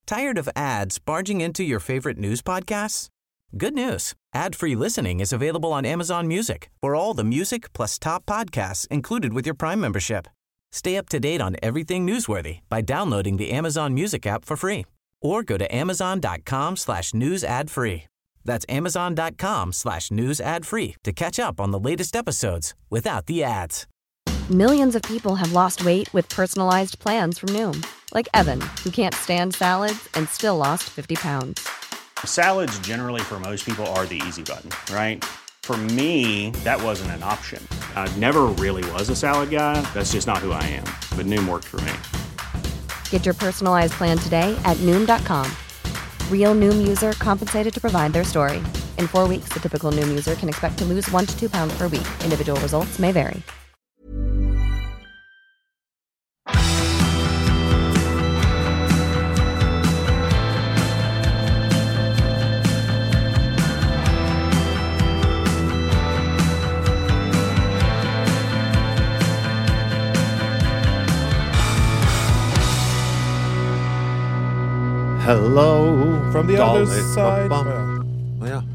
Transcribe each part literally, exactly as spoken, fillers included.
Tired of ads barging into your favorite news podcasts? Good news. Ad-free listening is available on Amazon Music for all the music plus top podcasts included with your Prime membership. Stay up to date on everything newsworthy by downloading the Amazon Music app for free or go to amazon.com slash news ad free. That's amazon.com slash news ad free to catch up on the latest episodes without the ads. Millions of people have lost weight with personalized plans from Noom. Like Evan, who can't stand salads and still lost fifty pounds. Salads generally for most people are the easy button, right? For me, that wasn't an option. I never really was a salad guy. That's just not who I am. But Noom worked for me. Get your personalized plan today at Noom dot com. Real Noom user compensated to provide their story. In four weeks, the typical Noom user can expect to lose one to two pounds per week. Individual results may vary. Hello From the Dolly. other side. Ba, Å, ba. Ja.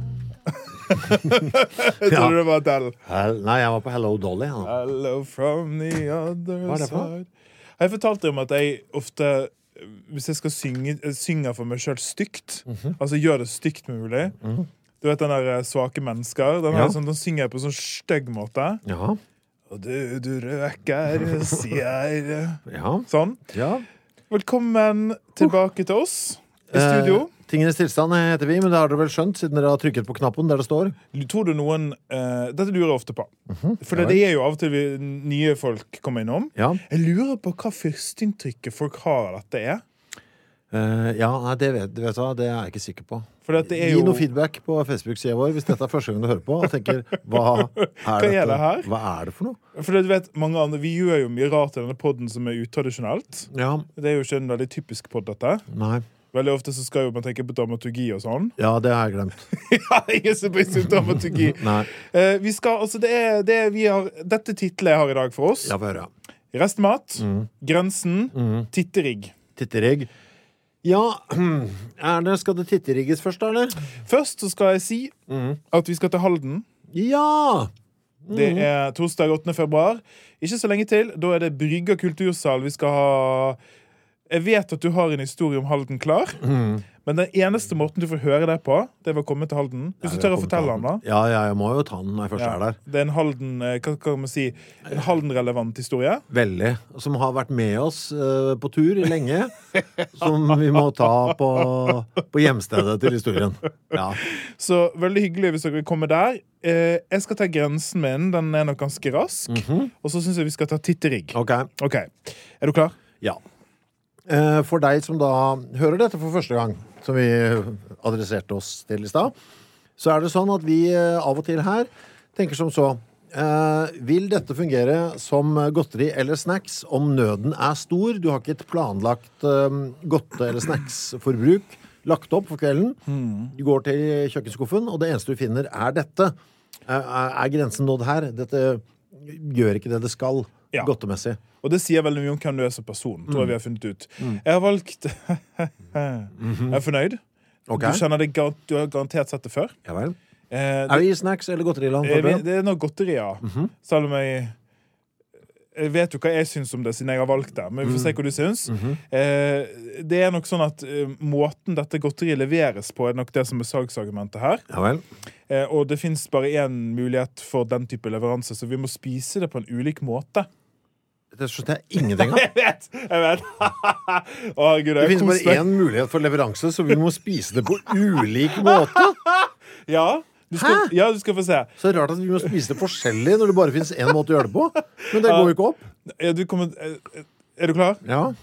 Jeg trodde det var Del. Hel- Nei, jeg var på Hello Dolly. Ja. Hello from the other Hva er det for? side. Jeg fortalte om at jeg ofte, hvis jeg skal synge, jeg synger for meg selv stygt, Mhm. altså gjør det stygt mulig. Du vet den der eh, svake mennesker, den, Ja. her, sånn, den synger jeg på sånn stygg måte. Ja. Og du, du røker, sier Ja. Sånn. Ja. Velkommen tilbake til oss i studio. Eh, tingenes tilstand heter vi, men det har dere vel skjønt siden dere har trykket på knappen der det står. Tror du noen eh, Dette lurer jeg ofte på. For ja det, det er jo av og til vi, nye folk kommer innom. Ja. Jeg lurer på hva førsteinntrykket folk har av dette er. Eh, ja, nei, det vet, vet du hva, det er jeg ikke sikker på. For det er Gi jo noe feedback på Facebook-siden vår hvis dette er første gang du hører på og tenker, hva er, Hva er dette? det her? Hva er det for noe? For du vet, mange andre, Vi gjør jo mye rart i denne podden som er utradisjonelt. Ja, Det er jo ikke en veldig typisk podd, dette. nei. Veldig ofte så skal jo man tenke på dramaturgi og sånn. Ja, det har jeg glemt. Ja, ingen som bryr seg om dramaturgi. Nei, Eh, vi skal, altså det er, det er, vi har, Dette titlet jeg har i dag for oss. ja, få høre. Restmat, Mm. Grensen, Mm. Titterigg. Titterigg. Ja, er det, skal det titterigges først da, eller? Først så skal jeg si Mm. at vi skal til Halden. Ja! Det er torsdag åttende februar. Ikke så lenge til. Da er det Brygga kultursal vi skal ha. Jeg vet at du har en historie om Halden klar, Mm. men den eneste måten du får høre det på, det var å komme til Halden. Hvis du tør å fortelle den, da. Ja, ja, jeg må jo ta den når jeg først Ja. er der. Det er en Halden, eh, hva kan man si, en Halden-relevant historie. Veldig. Som har vært med oss eh, på tur lenge. Som vi må ta på, på hjemstedet til historien. Ja. Så veldig hyggelig hvis dere kommer der. Eh, jeg skal ta grensen min. Den er nok ganske rask. Og så syns jeg vi skal ta Titterigg. Ok. Ok, Er du klar? Ja. Eh, For deg som da hører dette for første gang, som vi adresserte oss til i stad, så er det sånn at vi eh, av og til her tenker som så. Eh, vil dette fungere som godteri eller snacks om nøden er stor? Du har ikke et planlagt eh, godte- eller snacksforbruk lagt opp for kvelden. Du går til kjøkkenskuffen, og det eneste du finner er dette. Eh, er grensen nådd her? Dette gjør ikke det det skal, Ja. godtemessig. Og det sier veldig mye om hvem du er som person, tror jeg vi har funnet ut. Jeg har valgt Jeg er fornøyd. Ok. Du kjenner det, gar- du har garantert sett det før. Ja vel. Eh, Er det, vi i snacks eller godteriland? jeg vet- Torbjørn? det er noe godteri, ja. Selv om jeg Jeg vet jo hva jeg syns om det, siden jeg har valgt det. Men vi får se hva du syns. eh, det er nok sånn at eh, måten dette godteriet leveres på, er nok det som er salgsargumentet her. Ja vel. Eh, og det fins bare én mulighet for den type leveranse, så vi må spise det på en ulik måte. Det skjønner jeg ingenting av. Jeg vet! jeg vet Å, herregud, Det jeg finnes koser bare meg. én mulighet for leveranse, så vi må spise det på ulik måte. Ja, du skal, Hæ? ja, du skal få se. Så rart at vi må spise det forskjellig når det bare finnes én måte å gjøre det på. Men det går jo ikke opp. Ja, du kommer, eh, er du klar? Ja.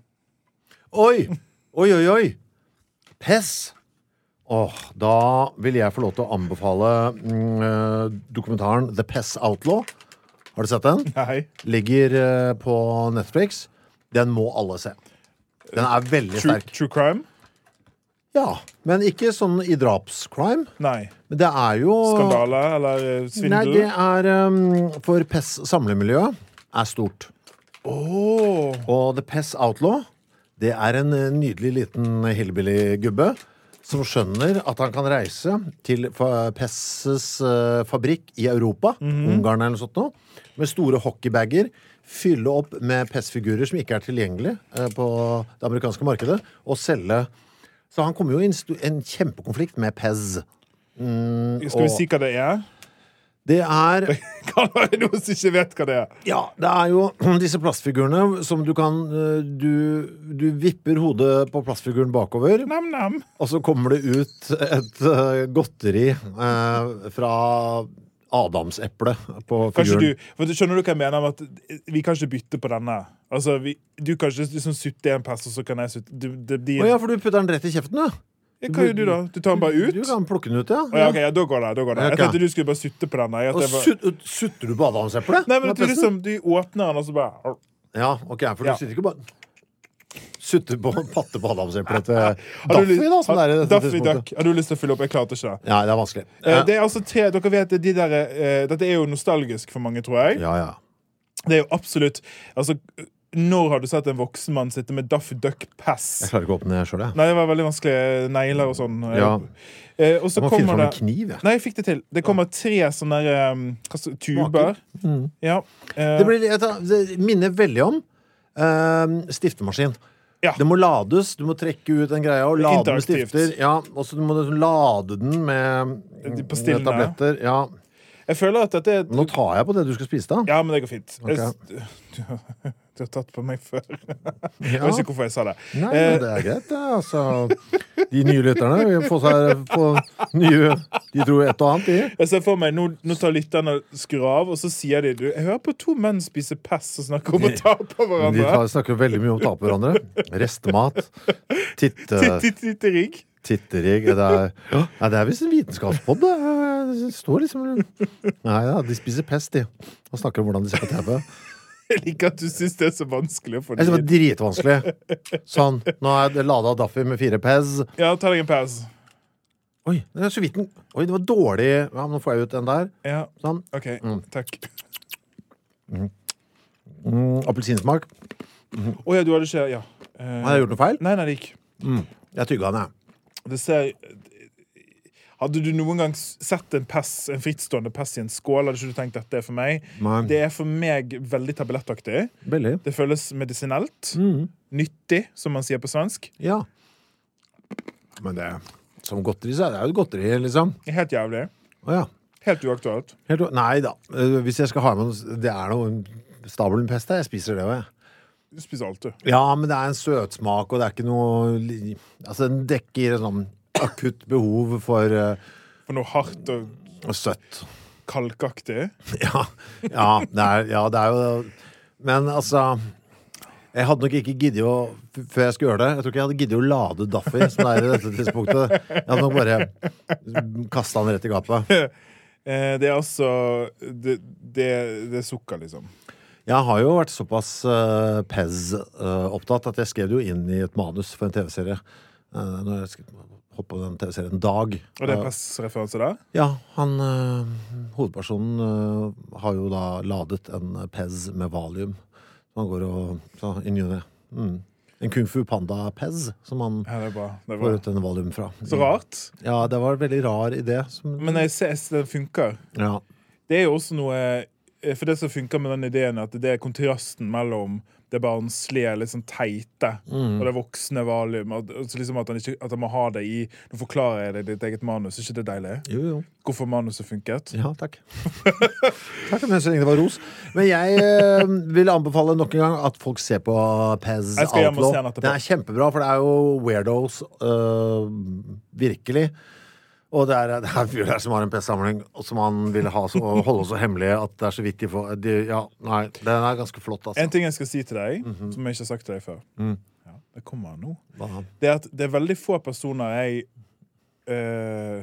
Oi! Oi, oi, oi. Pess. Åh, da vil jeg få lov til å anbefale mm, eh, dokumentaren The Pess Outlaw. Har du sett den? Nei. Ligger eh, på Netflix. Den må alle se. Den er veldig True, sterk. true crime? Ja, men ikke sånn i drapscrime. Nei. Men det er jo Skandale eller eh, Nei, svindel? det er um, For Pess samlemiljø er stort. Åh. Og The Pess Outlaw, Det er en eh, nydelig liten hillbilly-gubbe som skjønner at han kan reise til fa- Pesses eh, fabrikk i Europa, Ungarn eller noe sånt nå, med store hockeybager, fylle opp med Pess-figurer som ikke er tilgjengelige eh, på det amerikanske markedet, og selge. Så han kommer jo i en, sto- en kjempekonflikt med Pez. Mm, Skal vi og si hva det er? Det er Kan være noen som ikke vet hva det er. Ja, det er jo disse plastfigurene som du kan eh, Du, du vipper hodet på plastfiguren bakover, Nam-nam. og så kommer det ut et eh, godteri eh, fra Adamseple på Kanskje figuren. du, for Skjønner du hva jeg mener med at vi kan ikke bytte på denne? Altså, vi, Du kan ikke liksom sutte en pers, og så kan jeg sutte du, det blir, Å ja, for du putter den rett i kjeften, du. Ja, Hva gjør du da? Du tar den bare ut? Du kan plukke den ut, ja. Å, ja, ok, ja, da går det. Da går det. Jeg Ok. tenkte du skulle bare sutte på denne. Jeg, at Og det var... sut, sutter du på Adamseplet? Nei, men Med at du pesten? liksom Du åpner den, og så bare Ja, ok, for Ja. du sitter ikke bare sutter på patte på Adamseplet til Har du Daffy, lyst- da, som det er i dette Daffy tidspunktet. Duck. Har du lyst til å fylle opp? Jeg klarte ikke det. Ja, det er vanskelig. Eh, Det er altså tre, dere vet de der, eh, Dette er jo nostalgisk for mange, tror jeg. Ja, ja. Det er jo absolutt altså, Når har du sett en voksen mann sitte med Daffy Duck Pass? Jeg klarer ikke å åpne det selv, jeg. Nei, det var veldig vanskelig. Negler og sånn. Ja. Eh, og så Jeg må finne kommer fram det en kniv, jeg. Nei, jeg fikk det til. Det kommer tre sånne der, um, hva så- tuber. Ja. eh, Det, blir, det minner veldig om eh, stiftemaskin. Ja. Det må lades, du må trekke ut en greie og lade med Interaktivt. stifter. Ja, og så må du lade den med, De med pastillene. tabletter. Ja. Jeg føler at dette er Nå tar jeg på det du skal spise, da. Ja, men det går fint. Ok. Jeg- Du, du har tatt på meg før. Jeg Ja. vet ikke hvorfor jeg sa det. Nei, Eh, men det er greit, det. Altså, de nye lytterne vil få seg få nye De tror et og annet, de. Jeg ser for meg, Nå, nå tar lytterne og skrur av, og så sier de du, jeg hører på to menn spise pess og snakke om å ta på De hverandre. tar, snakker veldig mye om å ta på hverandre. Restemat. Titte, Titterigg. titterigg. Det er, ja, det er visst en vitenskapspodd. Det Det står liksom Nei ja, de spiser pest, de. Og snakker om hvordan de ser på T V. Jeg liker at du syns det er så vanskelig å få Jeg synes det det var dritvanskelig. Sånn. Nå er det lada Daffy med fire pez. Ja, ta deg en pause. Oi, det er så vidt den Oi, det var dårlig. Ja, nå får jeg ut den der. Ja, Sånn. OK. Takk. Mm, appelsinsmak. Å ja, du hadde ikke Ja. Eh, Har jeg gjort noe feil? Nei, nei, det gikk. Jeg tygga den, jeg. Det ser Hadde du noen gang sett en pess, en frittstående pess i en skål, hadde ikke du tenkt dette er for meg? Nei. Det er for meg veldig tablettaktig. Veldig. Det føles medisinelt. Mm. Nyttig, som man sier på svensk. Ja. Men det som godteri, så er det jo et godteri, liksom. Helt jævlig. Å ja. Helt uaktuelt. Helt, o- nei da. Eh, Hvis jeg skal ha med noe Det er noe stabelen pest der. Jeg spiser det òg, jeg. Du spiser alt, du. Ja, men det er en søtsmak, og det er ikke noe li- Altså, den dekker en sånn akutt behov for uh, For noe hardt og søtt. kalkaktig. Ja, ja, det er, ja, det er jo Men altså jeg hadde nok ikke giddet å f- før jeg skulle gjøre det. Jeg tror ikke jeg hadde giddet å lade Daffy, som det er i dette tidspunktet. Jeg hadde nok bare kastet han rett i gapet. Eh, det er altså det, det, det er sukker, liksom. Jeg har jo vært såpass uh, Pez-opptatt at jeg skrev det jo inn i et manus for en T V-serie. Uh, når jeg skrev, hoppet på den T V-serien Dag. Og det er Uh, pressreferanse der? Ja, han uh, hovedpersonen uh, har jo da ladet en Pez med valium. Så han går og så, i ny og ne. Mm. En Kung Fu Panda Pez, som han Ja, det er bra. Det er får bra. ut en valium fra. Så rart. Ja, det var en veldig rar idé. Som, Men jeg ser den funker. ja. Det er jo også noe eh, For det som funker med den ideen, er at det er kontrasten mellom det barnslige, litt sånn teite, og det voksne valium. At, altså liksom at, han ikke, at han må ha det i Nå forklarer jeg det i ditt eget manus. Er ikke det deilig? Jo, jo. Hvorfor manuset funket? Ja, takk. Takk, men så lenge det var ros. Men jeg eh, vil anbefale nok en gang at folk ser på Pez Jeg skal hjem og Outlaw. se den etterpå. Det er kjempebra, for det er jo weirdos, øh, virkelig. Og det er, det er en fyr der som har en Pez-samling, og som han vil ha så, holde så hemmelig at det er så vidt de får de, Ja, nei, den er ganske flott, altså. En ting jeg skal si til deg, som jeg ikke har sagt til deg før. Ja, det kommer nå. Hva? Det er at det er veldig få personer jeg eh,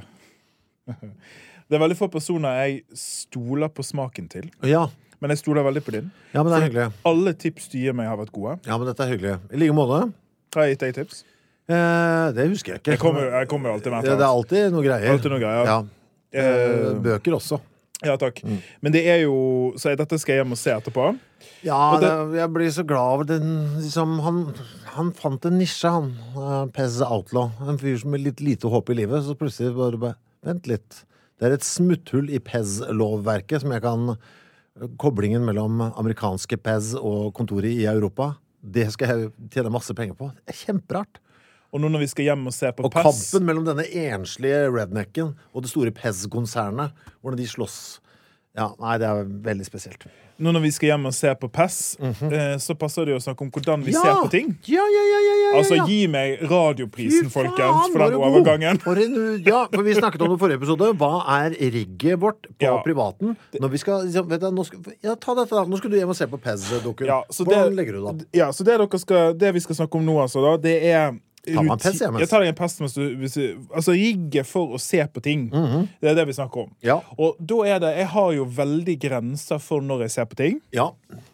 Det er veldig få personer jeg stoler på smaken til. Ja, Men jeg stoler veldig på din. ja, men det er hyggelig. Alle tips du gir meg, har vært gode. Ja, men dette er hyggelig. I like måte. Har jeg gitt deg tips? Eh, det husker jeg ikke. Jeg kommer, jeg kommer jo alltid med det, et det er eller annet. alltid noe greier. Alltid noe greier. Ja. Eh, Eh, bøker også. Ja, takk. Mm. Men det er jo Så dette skal jeg hjem og se etterpå. Ja, det, det, jeg blir så glad over den liksom, han, han fant en nisje, han. Uh, Pez Outlaw. En fyr som med litt lite håp i livet. Så plutselig bare, bare Vent litt. Det er et smutthull i Pez-lovverket som jeg kan Koblingen mellom amerikanske Pez og kontoret i Europa. Det skal jeg tjene masse penger på. Det er kjemperart. Og nå når vi skal hjem og se på og Pez Og kampen mellom denne enslige rednecken og det store Pez-konsernet, hvordan de slåss. Ja, nei, det er veldig spesielt. Nå når vi skal hjem og se på Pez, mm-hmm. eh, så passer det jo å snakke om hvordan vi ja! ser på ting. Ja, ja, ja, ja, ja, ja. Altså, gi meg radioprisen, Fy folkens, for den overgangen. For en, ja, for vi snakket om det i forrige episode. Hva er rigget vårt på ja. privaten? Når vi skal, vet du, nå skal, ja, ta dette da. Nå skal du hjem og se på Pez-dukken. Ja, hvordan legger du det? Ja, så det, dere skal, det vi skal snakke om nå, altså, da, det er Ta meg en pest hjemme. Jeg tar deg en pest hvis du, hvis du, altså rigge for å se på ting. Mm-hmm. Det er det vi snakker om. Ja. Og da er det, jeg har jo veldig grenser for når jeg ser på ting. Ja.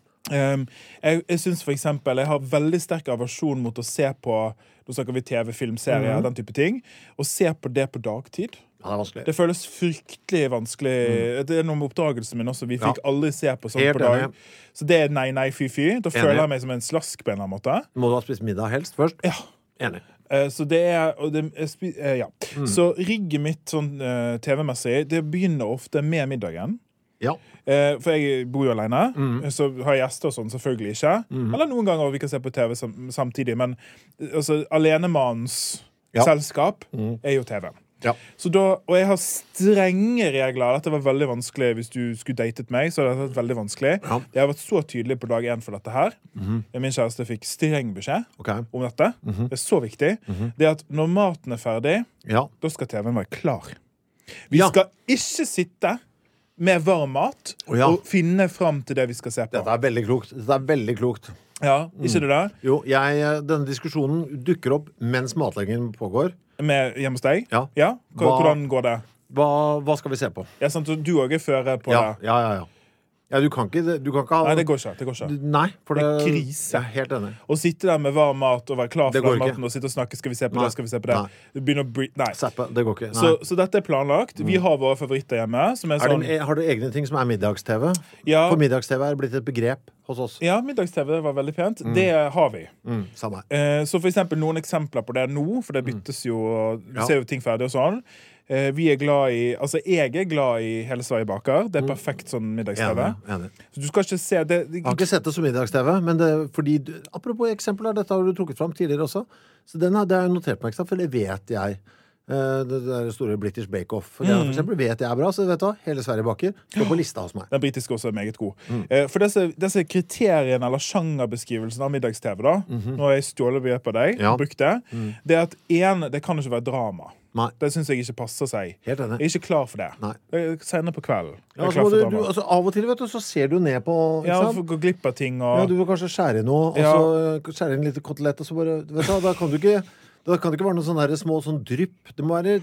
Um, jeg jeg synes for eksempel, jeg har veldig sterk aversjon mot å se på, nå snakker vi TV, film, serier, mm-hmm. den type ting, og se på det på dagtid. Ja, det er vanskelig. Det føles fryktelig vanskelig. Mm. Det er noe med oppdagelsen min også. Vi fikk ja. aldri se på sånt på dag. Enig. Så det er nei, nei, fy, fy. Da enig. Føler jeg meg som en slask på en eller annen måte. Må du ha spist middag helst først? Ja. Enig. Uh, så det er, og det, uh, ja. Mm. Så rigget mitt sånn uh, T V-messig, det begynner ofte med middagen. Ja. Uh, for jeg bor jo alene, mm. så har jeg gjester og sånn, selvfølgelig ikke. Mm. Eller noen ganger vi kan se på T V sam samtidig, men altså, alenemannens ja. selskap mm. er jo T V. Ja. Så da, og jeg har strenge regler. Dette var veldig vanskelig hvis du skulle datet meg. Så det har vært veldig vanskelig ja. Jeg har vært så tydelig på dag én for dette her. Mm-hmm. Min kjæreste fikk streng beskjed okay. om dette. Mm-hmm. Det er så viktig. Mm-hmm. Det er at når maten er ferdig ja. Da skal T V-en være klar. Vi ja. skal ikke sitte med varm mat oh, ja. Og finne frem til det vi skal se på. Dette er veldig klokt. Dette er veldig klokt. Ja, ikke mm. det der? Jo, jeg, denne diskusjonen dukker opp mens matleggingen pågår. Med hjemme hos deg? Ja. ja? Hvordan går det? Hva, hva skal vi se på? Ja, sant, du også er fører på ja, det. Ja, ja, ja. Ja, du kan ikke, du kan ikke ha... Nei, det går ikke. Det går ikke. Du, nei, for det... det er krise. Jeg er helt enig. Å sitte der med varm mat og være klar for den maten ikke. Og sitte og snakke, skal vi se på nei. Det, skal vi se på det. Nei. Det begynner å bry... Nei. Seppe, det går ikke. Nei. Så, så dette er planlagt. Vi har våre favoritter hjemme. Som er sånn... er det, har du egne ting som er middags-TV? Ja. For middags-TV er det blitt et begrep hos oss. Ja, middags-TV var veldig pent. Mm. Det har vi. Mm, samme. Eh, så for eksempel noen eksempler på det nå, for det byttes jo, du ja. Ser jo ting ferdig og sånn. Eh, vi er glad i, altså jeg er glad i Hele Sverige baker. Det er perfekt sånn middags-TV. Enig, enig. Så du skal ikke se det, det... Jeg har ikke sett det som middags-TV, men det, fordi, apropos eksempler, dette har du trukket frem tidligere også. Så den har, det har jeg notert meg, for det vet jeg. Det der store British Bake Off for, mm. for eksempel vet jeg er bra, så vet du Hele Sverige baker står på lista hos meg. Den britiske også er meget god. Mm. For disse, disse kriteriene eller sjangerbeskrivelsen av middags-TV da, mm-hmm. nå har jeg stjålet begrep på deg, ja. brukt det, mm. det er at en, det kan ikke være drama. Nei. Det synes jeg ikke passer seg. Helt enig. Jeg er ikke klar for det. Nei. Jeg er senere på kvelden. Ja, altså, du, du, altså, av og til vet du, så ser du ned på ja, for å gå glipp av ting og... ja, du vil kanskje skjære i noe ja. Og så skjære inn litt kotelett og så bare, vet du, da kan du ikke da kan det ikke være noen sånne små sånn drypp. Det må være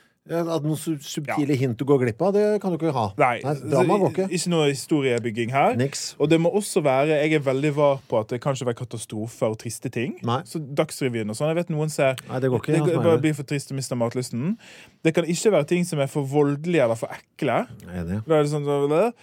at noen subtile ja. Hint du går glipp av, det kan du ikke ha. Nei, Nei drama går ikke. Ikke noe historiebygging her. Niks. Og det må også være, jeg er veldig var på at det kan ikke være katastrofer og triste ting. Nei. Så Dagsrevyen og sånn, jeg vet noen ser Nei, det går ikke. Det, det bare blir for trist og mister matlysten. Det kan ikke være ting som er for voldelige eller for ekle. Enig. Det er sånn,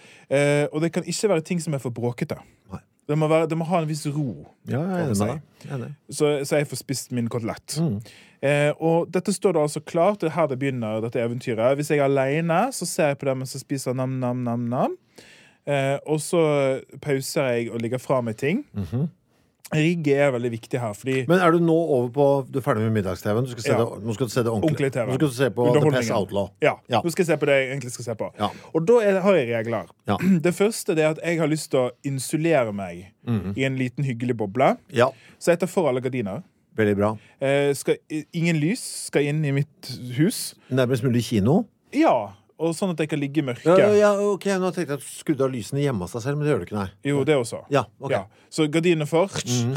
eh, og det kan ikke være ting som er for bråkete. Nei. Det må, være, det må ha en viss ro. Ja, jeg er enig. Så, så jeg får spist min kotelett. Mm. Eh, og dette står da altså klart. Det er her det begynner, dette eventyret. Hvis jeg er alene, så ser jeg på det mens jeg spiser nam, nam, nam, nam. Eh, og så pauser jeg og ligger fra meg ting. Mm-hmm. Rigget er veldig viktig her, fordi... Men er du nå over på... Du er ferdig med middags-TV-en? Du skal se ja. det, nå skal du se det ordentlig. Ordentlig T V. Nå skal du se på The Pez Outlaw. Ja. ja, nå skal jeg se på det jeg egentlig skal se på. Ja. Og da er, har jeg regler. Ja. Det første det er at jeg har lyst til å insulere meg mm-hmm. i en liten hyggelig boble. Ja. Så jeg tar for alle gardiner. Veldig bra. Eh, skal, ingen lys skal inn i mitt hus. Nærmest mulig kino? Ja. Og sånn at jeg kan ligge i mørke. Ja, ja, ok, nå tenkte jeg at du skrudde av lysene hjemme av seg selv, men det gjør du ikke, nei. Jo, det også. Ja, ok. Ja. Så gardinene for. Mm.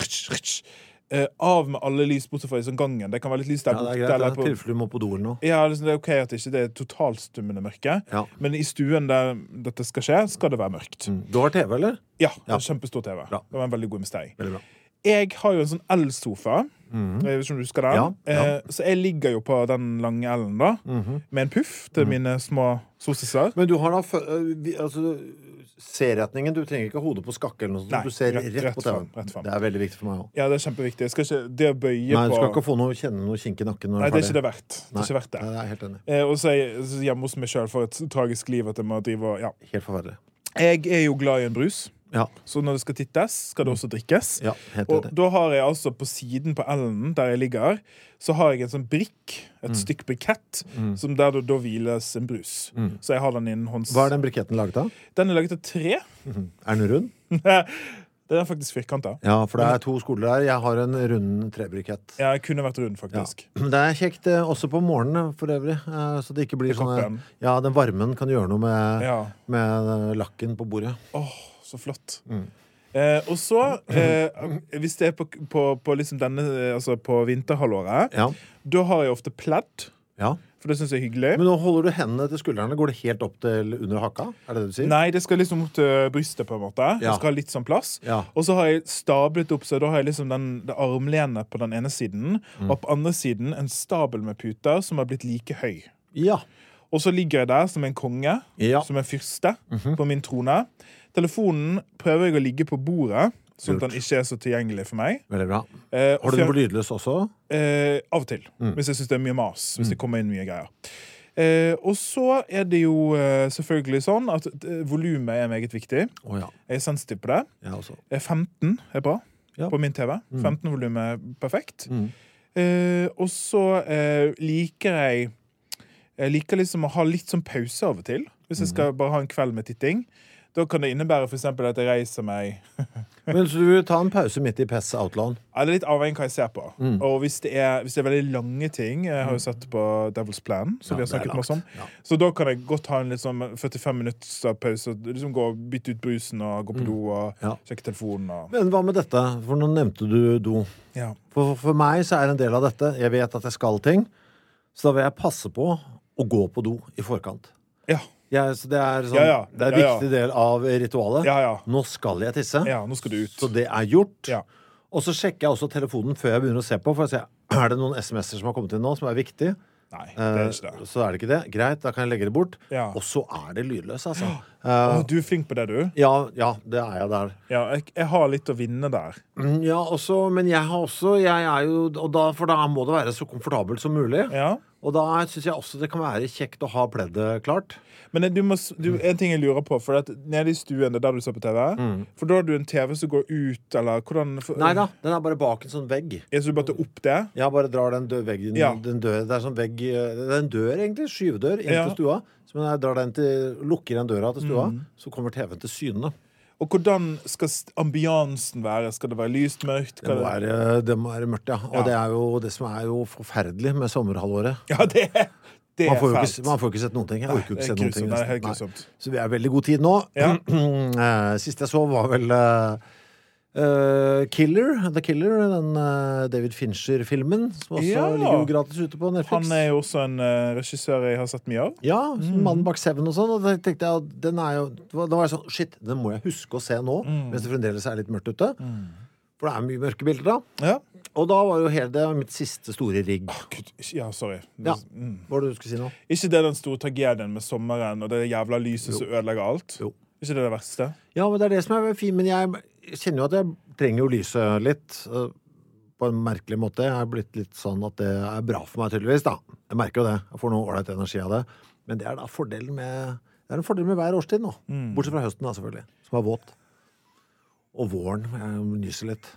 Uh, av med alle lys borte fra sånn gangen. Det kan være litt lys der ja, borte. Det er greit, eller på... tilfelle du må på do eller noe. Ja, liksom, det er ok at ikke det er totalstummende mørke. Ja. Men i stuen der dette skal skje, skal det være mørkt. Mm. Du har T V, eller? Ja, det er kjempestor T V. Bra. Det var en veldig god investering. Veldig bra. Jeg har jo en sånn elsofa Jeg vet ikke om du husker den. Ja, ja. Eh, så jeg ligger jo på den lange L-en da, med en puff til mine små sossiser. Men du har da fø- øh, vi- altså, serretningen, du trenger ikke hodet på skakke eller noe sånt. Nei, Du ser rett- rett, rett på T V-en. frem, rett frem. Det er veldig viktig for meg også. Ja, det er kjempeviktig. Jeg skal ikke, det å bøye Nei, du på... skal ikke få noe, kjenne noe kink i nakken når Nei, du det er er ikke det ferdig. verdt. Det er ikke verdt det. Nei, det er jeg helt enig. Eh, og så er jeg så hjemme hos meg selv for et tragisk liv at jeg må drive og, ja. Helt forferdelig. Jeg er jo glad i en brus, Ja, så når det skal tittes, skal det også drikkes. ja helt Og enig. da har jeg altså på siden på L-en der jeg ligger, så har jeg en sånn brikk, et Mm. stykk brikett, som der det da hviles en brus. Så jeg har den innen hånds... Hva er den briketten laget av? Den er laget av tre. Er den rund? Den er faktisk firkantet. Ja, for det er to skoler der. Jeg har en rund trebrikett. Ja, jeg kunne vært rund, Ja. faktisk. Det er kjekt eh, også på morgenen for øvrig, eh, så det ikke blir I sånn koppen. Ja, den varmen kan gjøre noe med, Ja. med eh, lakken på bordet. Åh, så flott. Mm. Eh, og så, eh, hvis det er på, på, på liksom denne, eh, altså på vinterhalvåret, Ja, da har jeg ofte pledd, ja. for det synes jeg er hyggelig. Men nå holder du hendene til skuldrene. Går det helt opp til under hakka? Er det det du sier? Nei, det skal liksom opp til brystet på en måte. Ja. Det skal ha litt sånn plass. Ja. Og så har jeg stablet opp, så da har jeg liksom den, det armlenet på den ene siden, Mm. og på andre siden en stabel med puter som har blitt like høy. Ja. Og så ligger jeg der som en konge, Ja. som en fyrste, på min trone. Telefonen prøver jeg å ligge på bordet, sånn at den ikke er så tilgjengelig for meg. Veldig bra. Eh, Har du den på lydløs også? Eh, av og til. Hvis jeg syns det er mye mas. Hvis det kommer inn mye greier. Eh, og så er det jo eh, selvfølgelig sånn at eh, volumet er meget viktig. Å ja. Jeg er sensitiv på det. Jeg også. Eh, femten er bra Ja. på min T V. femten volum er perfekt. Mm. Eh, og så eh, liker jeg Jeg liker liksom å ha litt sånn pause av og til. Hvis jeg skal bare ha en kveld med titting. Da kan det innebære for eksempel at jeg reiser meg. Men så du vil ta en pause midt i P E S Outland? Ja, det er litt avhengig av hva jeg ser på. Mm. Og hvis det, er, hvis det er veldig lange ting. Jeg har jo sett på Devil's Plan, som Ja, vi har det er snakket masse om. langt. Ja. Så da kan jeg godt ha en liksom førtifem minutts pause. Og liksom gå og bytte ut brusen og gå på do og Mm. Ja. sjekke telefonen. Og, Men hva med dette? For nå nevnte du do. ja. For, for meg så er en del av dette jeg vet at jeg skal ting, så da vil jeg passe på å gå på do i forkant. Ja. Jeg, så det er, sånn, Ja, ja. det er en Ja, ja. viktig del av ritualet. ja, ja. Nå skal jeg tisse, Ja, nå skal du ut. så det er gjort. Ja. Og så sjekker jeg også telefonen før jeg begynner å se på, for å se er det noen S M S-er som har kommet inn nå som er viktig. Nei, det er Eh, ikke det. Så er det ikke det. Greit, da kan jeg legge det bort. Ja. Og så er det lydløs, altså. Å, Eh, du er flink på det, du. ja, ja, det er jeg der. Ja, jeg, jeg har litt å vinne der. Mm, Ja, også, men jeg har også jeg er jo, og da, For da må det være så komfortabelt som mulig. Ja. Og da syns jeg også det kan være kjekt å ha pleddet klart. Men du må, s- du, en ting jeg lurer på, for at nede i stuen, det er der du ser på T V, for da har du en T V som går ut, eller hvordan for, Mm. Nei da, den er bare bak en sånn vegg. Er så du bare tar opp det? Jeg bare drar den dø veggen Ja. den dør, Det er sånn vegg eh, Det er en dør, egentlig. Skyvedør inn Ja. til stua. Så når jeg drar den til, lukker den døra til stua, Mm. så kommer T V-en til syne. Og hvordan skal s- ambiansen være? Skal det være lyst, mørkt? Det må Skal det... være, det må være mørkt, ja. Og Ja. det er jo det som er jo forferdelig med sommerhalvåret. Ja, det, er- det Man er får, jo fælt. ikke, man får ikke sett noen ting. Jeg Nei, orker jo det ikke er se noen ting. grusomt. Det er nesten. helt Nei. grusomt. Så vi er veldig god tid nå. Ja. Eh, Sist jeg så, var vel eh, eh, Killer. The Killer. Den eh, David Fincher-filmen. Som også Ja. ligger jo gratis ute på Netflix. Han er jo også en uh, regissør jeg har sett mye av. Ja, Mannen bak Seven og sånn. Og da tenkte jeg at den er jo Da var jeg sånn Shit, den må jeg huske å se nå, mens det fremdeles er litt mørkt ute. For det er mye mørke bilder da. Ja. Og da var jo hele det mitt siste store rigg. Gud, ja, sorry. Ja. Mm. Hva var det du skulle si nå? Ikke det den store tragedien med sommeren og det jævla lyset som ødelegger alt? Jo. Ikke det det verste? Ja, men det er det som er fint. Men jeg kjenner jo at jeg trenger jo lyset litt. øh, På en merkelig måte. Jeg er blitt litt sånn at det er bra for meg, tydeligvis. da. Jeg merker jo det. Jeg får noe ålreit energi av det. Men det er da fordelen med Det er en fordel med hver årstid nå. Bortsett fra høsten, da, selvfølgelig. Som er våt. Og våren. Jeg nyser litt.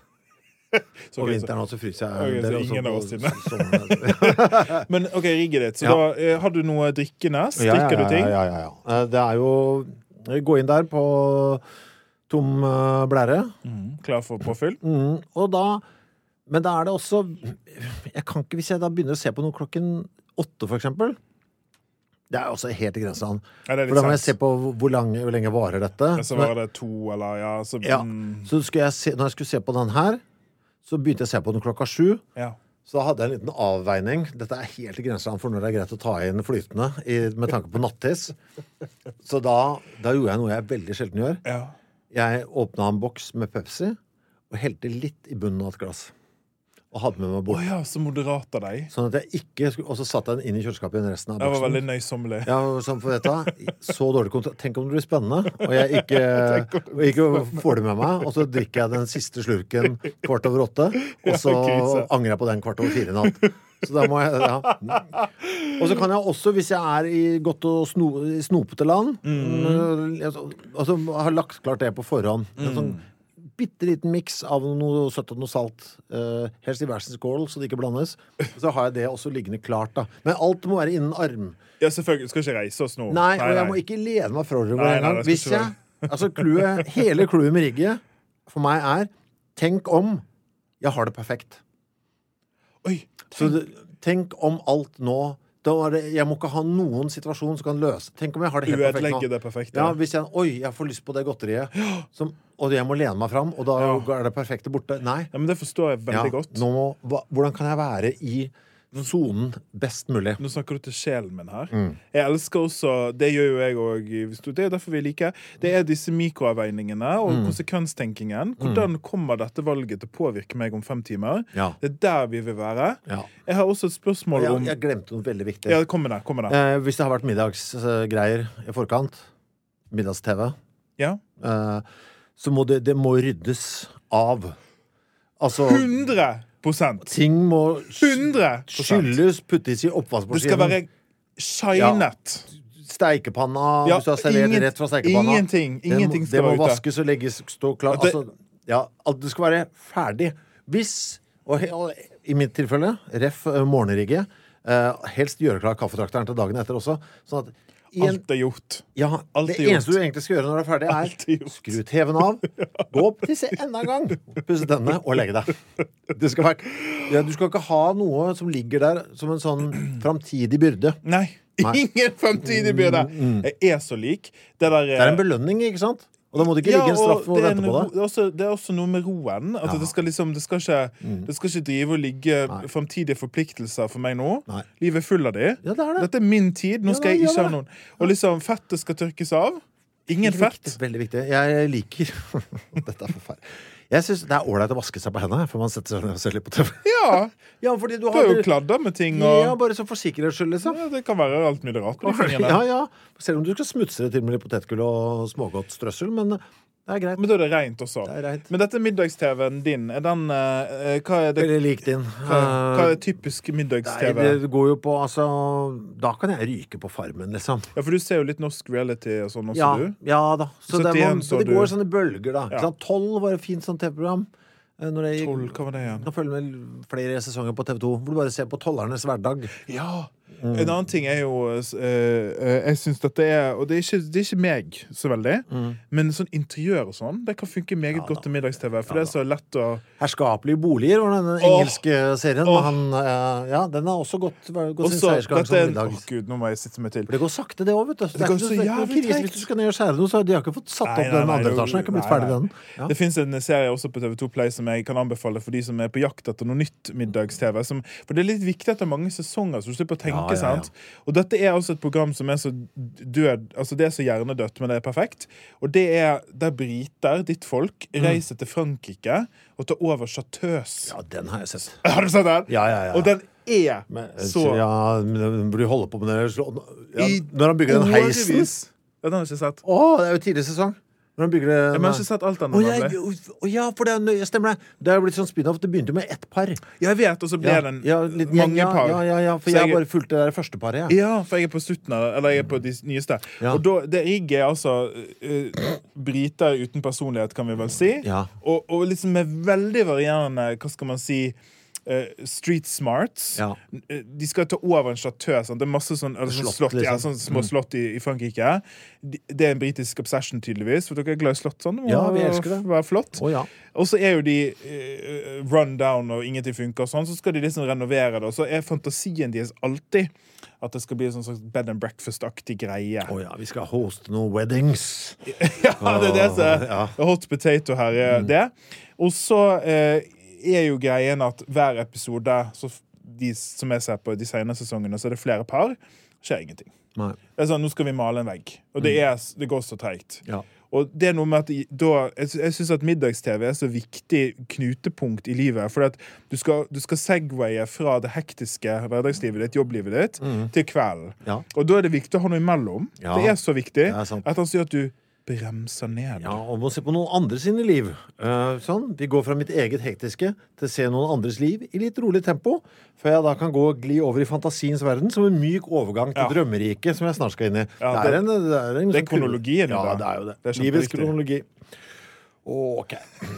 Så, Og ok, så- vinteren også fryser jeg. Ok, så Det er også ingen av på oss sine. sommeren. Men OK, rigget ditt. Så Ja. da eh, har du noe drikkende? Ja, ja, Drikker du ting? Ja, ja, ja. Eh, Det er jo Gå inn der på tom eh, blære. Mhm. Klar for påfyll? Mm, og da Men da er det også Jeg kan ikke, hvis jeg da begynner å se på noe klokken åtte, for eksempel. Det er også helt i grenseland. Ja, det er For litt da må jeg se sent. på hvor- hvor, lange, hvor lenge varer dette. Ja, så var det to, eller ja, så, Ja, mm, så skulle jeg se, når jeg skulle se på den her, så begynte jeg å se på den klokka sju. ja. Så hadde jeg en liten avveining. Dette er helt i grenseland for når det er greit å ta inn flytende i, med tanke på nattiss. Så da, da gjorde jeg noe jeg veldig sjelden gjør. ja. Jeg åpna en boks med Pepsi og helte litt i bunnen av et glass. og hadde med meg bort. Åja, så moderat av deg. Sånn at jeg ikke skulle, og så satte jeg den inn i kjøleskapet igjen resten av Jeg var boksen. veldig nøysommelig. Ja, sånn for dette. Så dårlig kontroll. Tenk om det blir spennende, og jeg ikke, og ikke får det med meg, og så drikker jeg den siste slurken kvart over åtte, og så angrer jeg på den kvart over fire i natt. Så da må jeg, ja. Og så kan jeg også, hvis jeg er i godt og sno, snopete land, mm. altså har lagt klart det på forhånd. En sånn bitteliten miks av noe søtt og noe salt. Uh, helst i hver sin skål, så det ikke blandes. Så har jeg det også liggende klart, da. Men alt må være innen arm. Ja, selvfølgelig. Skal ikke reise oss nå. Nei, og jeg må ikke lene meg forover Nei, en gang. nei, det Hvis skal jeg, altså kluet, hele kluet med rigget for meg er, tenk om jeg har det perfekt. Oi, Så det, tenk om alt nå da er det, jeg må ikke ha noen situasjon som kan løse. Tenk om jeg har det helt perfekt nå. Uødelegge det perfekte. Ja, hvis jeg, oi, jeg får lyst på det godteriet som, og jeg må lene meg fram, og da Ja. er det perfekte borte. Nei. Ja, men det forstår jeg veldig Ja, godt. nå må, hva, hvordan kan jeg være i zonen best mulig? Nå snakker du til sjelen min her. Mm. Jeg elsker også, det gjør jo jeg også, det er derfor vi liker, det er disse mikroavveiningene og Mm. konsekvenstenkingen. Hvordan kommer dette valget til å påvirke meg om fem timer? Ja. Det er der vi vil være. Ja. Jeg har også et spørsmål Jeg, om... jeg glemte noe veldig viktig. Ja, kom med det, kom med det. Eh, hvis det har vært middagsgreier i forkant, middags-TV, Ja. eh, så må det, det må ryddes av. Altså, hundre prosent! ting må hundre prosent! skylles, puttes i Det oppvaskmaskinen. skal være shinet. Steikepanna, Ja, hvis du har servert ingen- rett fra steikepanna. Ingenting, ingenting det skal må, være det må ute. vaskes og legges, stå klart. Det- Altså, ja, alt det skal være ferdig. Hvis, og, he- og i mitt tilfelle, ref uh, morgenrigget, uh, helst gjøre klar kaffetrakteren til dagen etter også, sånn at i en, Alt er gjort. ja, alt det er gjort. eneste du egentlig skal gjøre når du er ferdig, Alt er er gjort. skru T V-en av, gå opp, tisse enda en gang, pusse tennene og legge deg. Det skal være, ja, du skal ikke ha noe som ligger der som en sånn framtidig byrde. Nei. Nei. Ingen fremtidig byrde. Jeg er så lik. Det, der, Det er en belønning, ikke sant? Og da må det ikke ligge en straff og det er vente på en det. ro- Det er, også, det er også noe med roen. At Ja. det, skal liksom, det, skal ikke, det skal ikke drive og ligge Nei. fremtidige forpliktelser for meg nå. Nei. Livet er full av de. Ja, det er det. Dette er min tid. Nå Ja, skal jeg det er ikke ha det. noen. Og liksom, fettet skal tørkes av. Ingen Veldig fett. viktig, veldig viktig. Jeg liker Dette er forferdelig. Jeg synes det er ålreit å vaske seg på hendene før man setter seg ned og ser litt på T V. Ja, Ja, fordi du du har har jo kladda med ting. Ja, Og, bare så for sikkerhets skyld, liksom. ja, det kan være alt mulig rart på de fingrene. Ja, ja. Selv om du skal smutse det til med litt potetgull og smågodt strøssel, men det er greit. Men da er det rent også. Det er greit. Men dette middags-T V-en din, er den eh, Hva er det, Veldig lik din. hva, hva er typisk Nei, middags-T V? det går jo på, altså Da kan jeg ryke på Farmen, liksom. Ja, for du ser jo litt norsk reality og sånn også, Ja, du. ja da. Så det, syttien må, så så det du. går sånne bølger, da. Ja. Ikke sant? tolv var et fint sånn T V-program. Eh, Når jeg Tolv, hva var det igjen? Nå følger med flere sesonger på T V to, hvor du bare ser på tollernes hverdag. Ja! En annen ting er jo eh, eh, Jeg synes dette er Og det er ikke, det er ikke meg så veldig, men sånn interiør og sånn, det kan funke meget godt til middags-T V, for det er så lett å Herskapelige boliger var denne Åh. engelske serien. Åh. Men han, eh, ja, den har også gått, gått sin Også, seiersgang dette som er en, middag. Åh, Gud, nå må jeg sitte meg til. For det går sakte, det òg, vet du. Det, Det er går ikke så noe- det er ikke noe jævlig krise tregt. hvis du skal ned og skjære noe, så de har ikke fått satt Nei, opp nei, den nei, andre det- etasjen. Jeg har ikke blitt nei, ferdig nei. den. Ja. Det finnes en serie også på T V to Play som jeg kan anbefale for de som er på jakt etter noe nytt middags-T V. Som, for det er litt viktig at det er mange sesonger, så du slipper å tenke. Ja, ja, ja. Sant? Og dette er også et program som er så død, altså det er så hjernedødt, men det er perfekt. Og det er der briter, ditt folk, reiser til Frankrike og tar over Chartreuse. Ja, den har jeg sett. Har du sett den? Ja, ja, ja. Og den er Men, så ja, men burde de holde på med det slå- ja, I Når han bygger den heisen. årevis. Ja, den har jeg ikke sett. Å, det er jo tidlig sesong. Når han bygger det Jeg har ikke sett alt ennå. Å, ja, nemlig. å, ja, for det er nøye, stemmer det. Det er jo blitt sånn spin-off. Det begynte med ett par. Jeg vet, og så ble Ja, det en ja, litt gjeng, mange ja, par. Ja, ja, ja, for Så jeg har jeg- bare fulgt det der første paret, jeg. Ja, for jeg er på slutten av det. Eller jeg er på de nyeste. Ja. Og da, det rigget er altså uh, briter uten personlighet, kan vi vel si. Ja. Og, og liksom med veldig varierende, hva skal man si, uh, street smarts. Ja. Uh, De skal ta over en chateau. Sant? Det er masse sånn, eller sånn Slott, slott, ja, liksom. sånn små slott i, i Frankrike. De, det er en britisk obsession, tydeligvis. For dere er glad i slott sånn. Det må Ja, vi elsker det. være flott. Å, ja. Og så er jo de uh, run down og ingenting funker og sånn, så skal de liksom renovere det. Og så er fantasien deres alltid at det skal bli en sånn slags bed and breakfast-aktig greie. Å ja, vi skal hoste noen weddings. Ja, det er det som er Ja. hot potato her. Er det. Og så eh, er jo greien at hver episode, så f- de som jeg ser på de senere sesongene, så er det flere par. Skjer ingenting. Nei. Det er sånn, nå skal vi male en vegg. Og det, er, det går så tregt. Ja. Og det er noe med at i- da, jeg, sy- jeg synes at middags-TV er så viktig knutepunkt i livet, for at du skal, du skal segwaye fra det hektiske hverdagslivet ditt, jobblivet ditt, til kvelden. Ja. Og da er det viktig å ha noe imellom. Ja. Det er så viktig Det er sant. at han sier at du bremser ned. Ja, og må se på noen andre sine liv. Eh, sånn, vi går fra mitt eget hektiske til å se noen andres liv i litt rolig tempo, før jeg da kan gå og gli over i fantasiens verden som en myk overgang til Ja. drømmeriket som jeg snart skal inn i. Ja, det, er det- en, det er en det er sånn kul- kronologien i Ja, det. det er jo det. Det er Livets kjemperiktig. kronologi. Ok.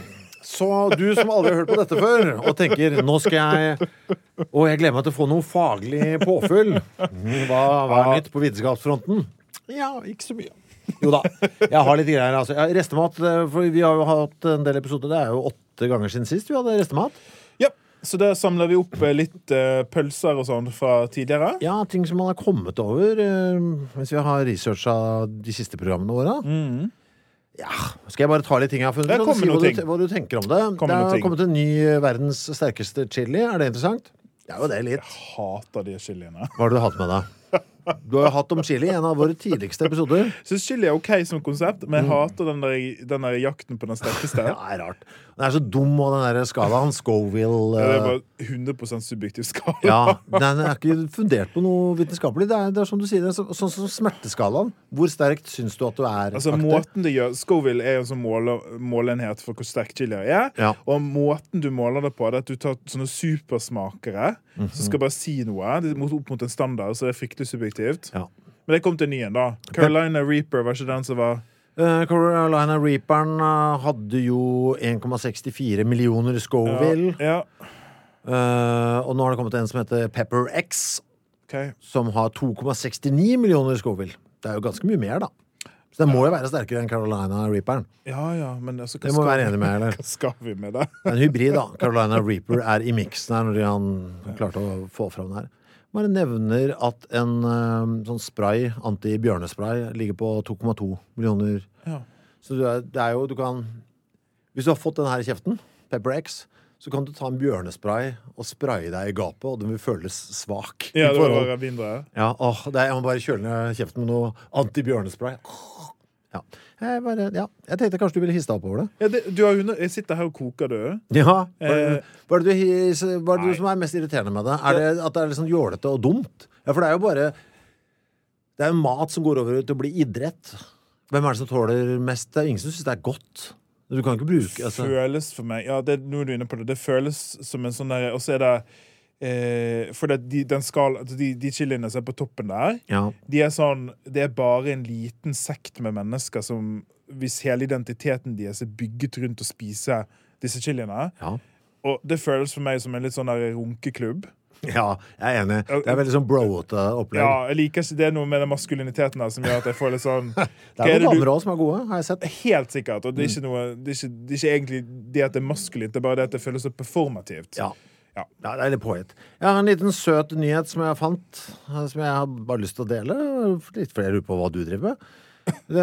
Så du som aldri har hørt på dette før, og tenker, nå skal jeg Å, jeg gleder meg til å få noe faglig påfyll. Mm, Hva, hva er nytt på vitenskapsfronten? Ja, ikke så mye. Jo da, jeg har litt greier. Altså. Ja, restemat, for vi har jo hatt en del episoder. Det er jo åtte ganger siden sist vi hadde restemat. Ja, så der samler vi opp eh, litt eh, pølser og sånn fra tidligere. Ja, ting som man har kommet over eh, mens vi har researchet de siste programmene våre. Ja, skal jeg bare ta litt ting jeg har funnet? Det og kommer si hva noe du, ting. hva du tenker om det. Kommer det noe har ting. kommet en ny eh, verdens sterkeste chili. Er det interessant? Det er jo det litt. Hater de chiliene. Hva har du hatt med deg? Du har jo hatt om chili i en av våre tidligste episoder. Så chili er ok som konsept, men jeg hater den der, den der jakten på den sterkeste. Ja, det er rart. Den er så dum, og den der skalaen, Scoville Det er eh, bare hundre prosent subjektiv skala. Ja, den er ikke fundert på noe vitenskapelig. Det er, det er som du sier, det er så, sånn som smerteskalaen. Hvor sterkt syns du at du er? Altså aktig? måten det gjør Scoville er jo en sånn måle, målenhet for hvor sterk chili er. Ja. Og måten du måler det på, det er at du tar sånne supersmakere som skal bare si noe det er mot, opp mot en standard, så det er fryktelig subjektivt. Ja. Men det kom til en ny en, da. Carolina Reaper var ikke den som var Eh, Carolina Reaperen eh, hadde jo en komma sekstifire millioner Scoville. Ja, Eh, og nå har det kommet en som heter Pepper X, ok. som har to komma sekstini millioner Scoville. Det er jo ganske mye mer, da. Så det må jo være sterkere enn Carolina Reaperen. Ja, ja, men altså, hva Det må vi skal være enig med, eller? Hva skal vi med det? En hybrid, da. Carolina Reaper er i miksen her når han klarte å få fram det her. Bare nevner at en eh, sånn spray, anti-bjørnespray, ligger på to komma to millioner. Ja. Så du er, det er jo, du kan Hvis du har fått den her i kjeften, Pepper X, så kan du ta en bjørnespray og spraye deg i gapet, og den vil føles svak. i Ja, det forhold- var mindre. Ja, åh, det er, jeg må bare kjøle ned kjeften med noe anti-bjørnespray. Ja. Jeg, bare, ja. jeg tenkte kanskje du ville hisse deg opp over det. Ja, det, du har hundre, jeg sitter her og koker, du. Ja, hva er Eh, det, hva er det, du, his- hva er det nei. du som er mest irriterende med det? Er det at det er litt sånn jålete og dumt? Ja, for det er jo bare Det er jo mat som går over til å bli idrett. Hvem er det som tåler mest? Det er ingen som synes det er godt. Du kan ikke bruke altså. Føles for meg Ja, det, nå er du inne på det. Det føles som en sånn der Og så er det eh, For det, de, den skal, altså de, de chiliene som er på toppen der, Ja. de er sånn Det er bare en liten sekt med mennesker som hvis hele identiteten deres er bygget rundt å spise disse chiliene. Ja. Og det føles for meg som en litt sånn der runkeklubb. ja, jeg er enig. Det er veldig sånn broete opplegg. Ja, jeg liker ikke det er noe med den maskuliniteten her som gjør at jeg får litt sånn Det hva er er noen det du- damer også som er gode, har jeg sett. Helt sikkert. Og det er ikke noe det er ikke, det er ikke egentlig det at det er maskulint, det er bare det at det føles så performativt. Ja. Ja. Ja, det er litt pågitt. Jeg har en liten søt nyhet som jeg fant, som jeg har bare lyst til å dele. Litt flere lurer på hva du driver med. Det,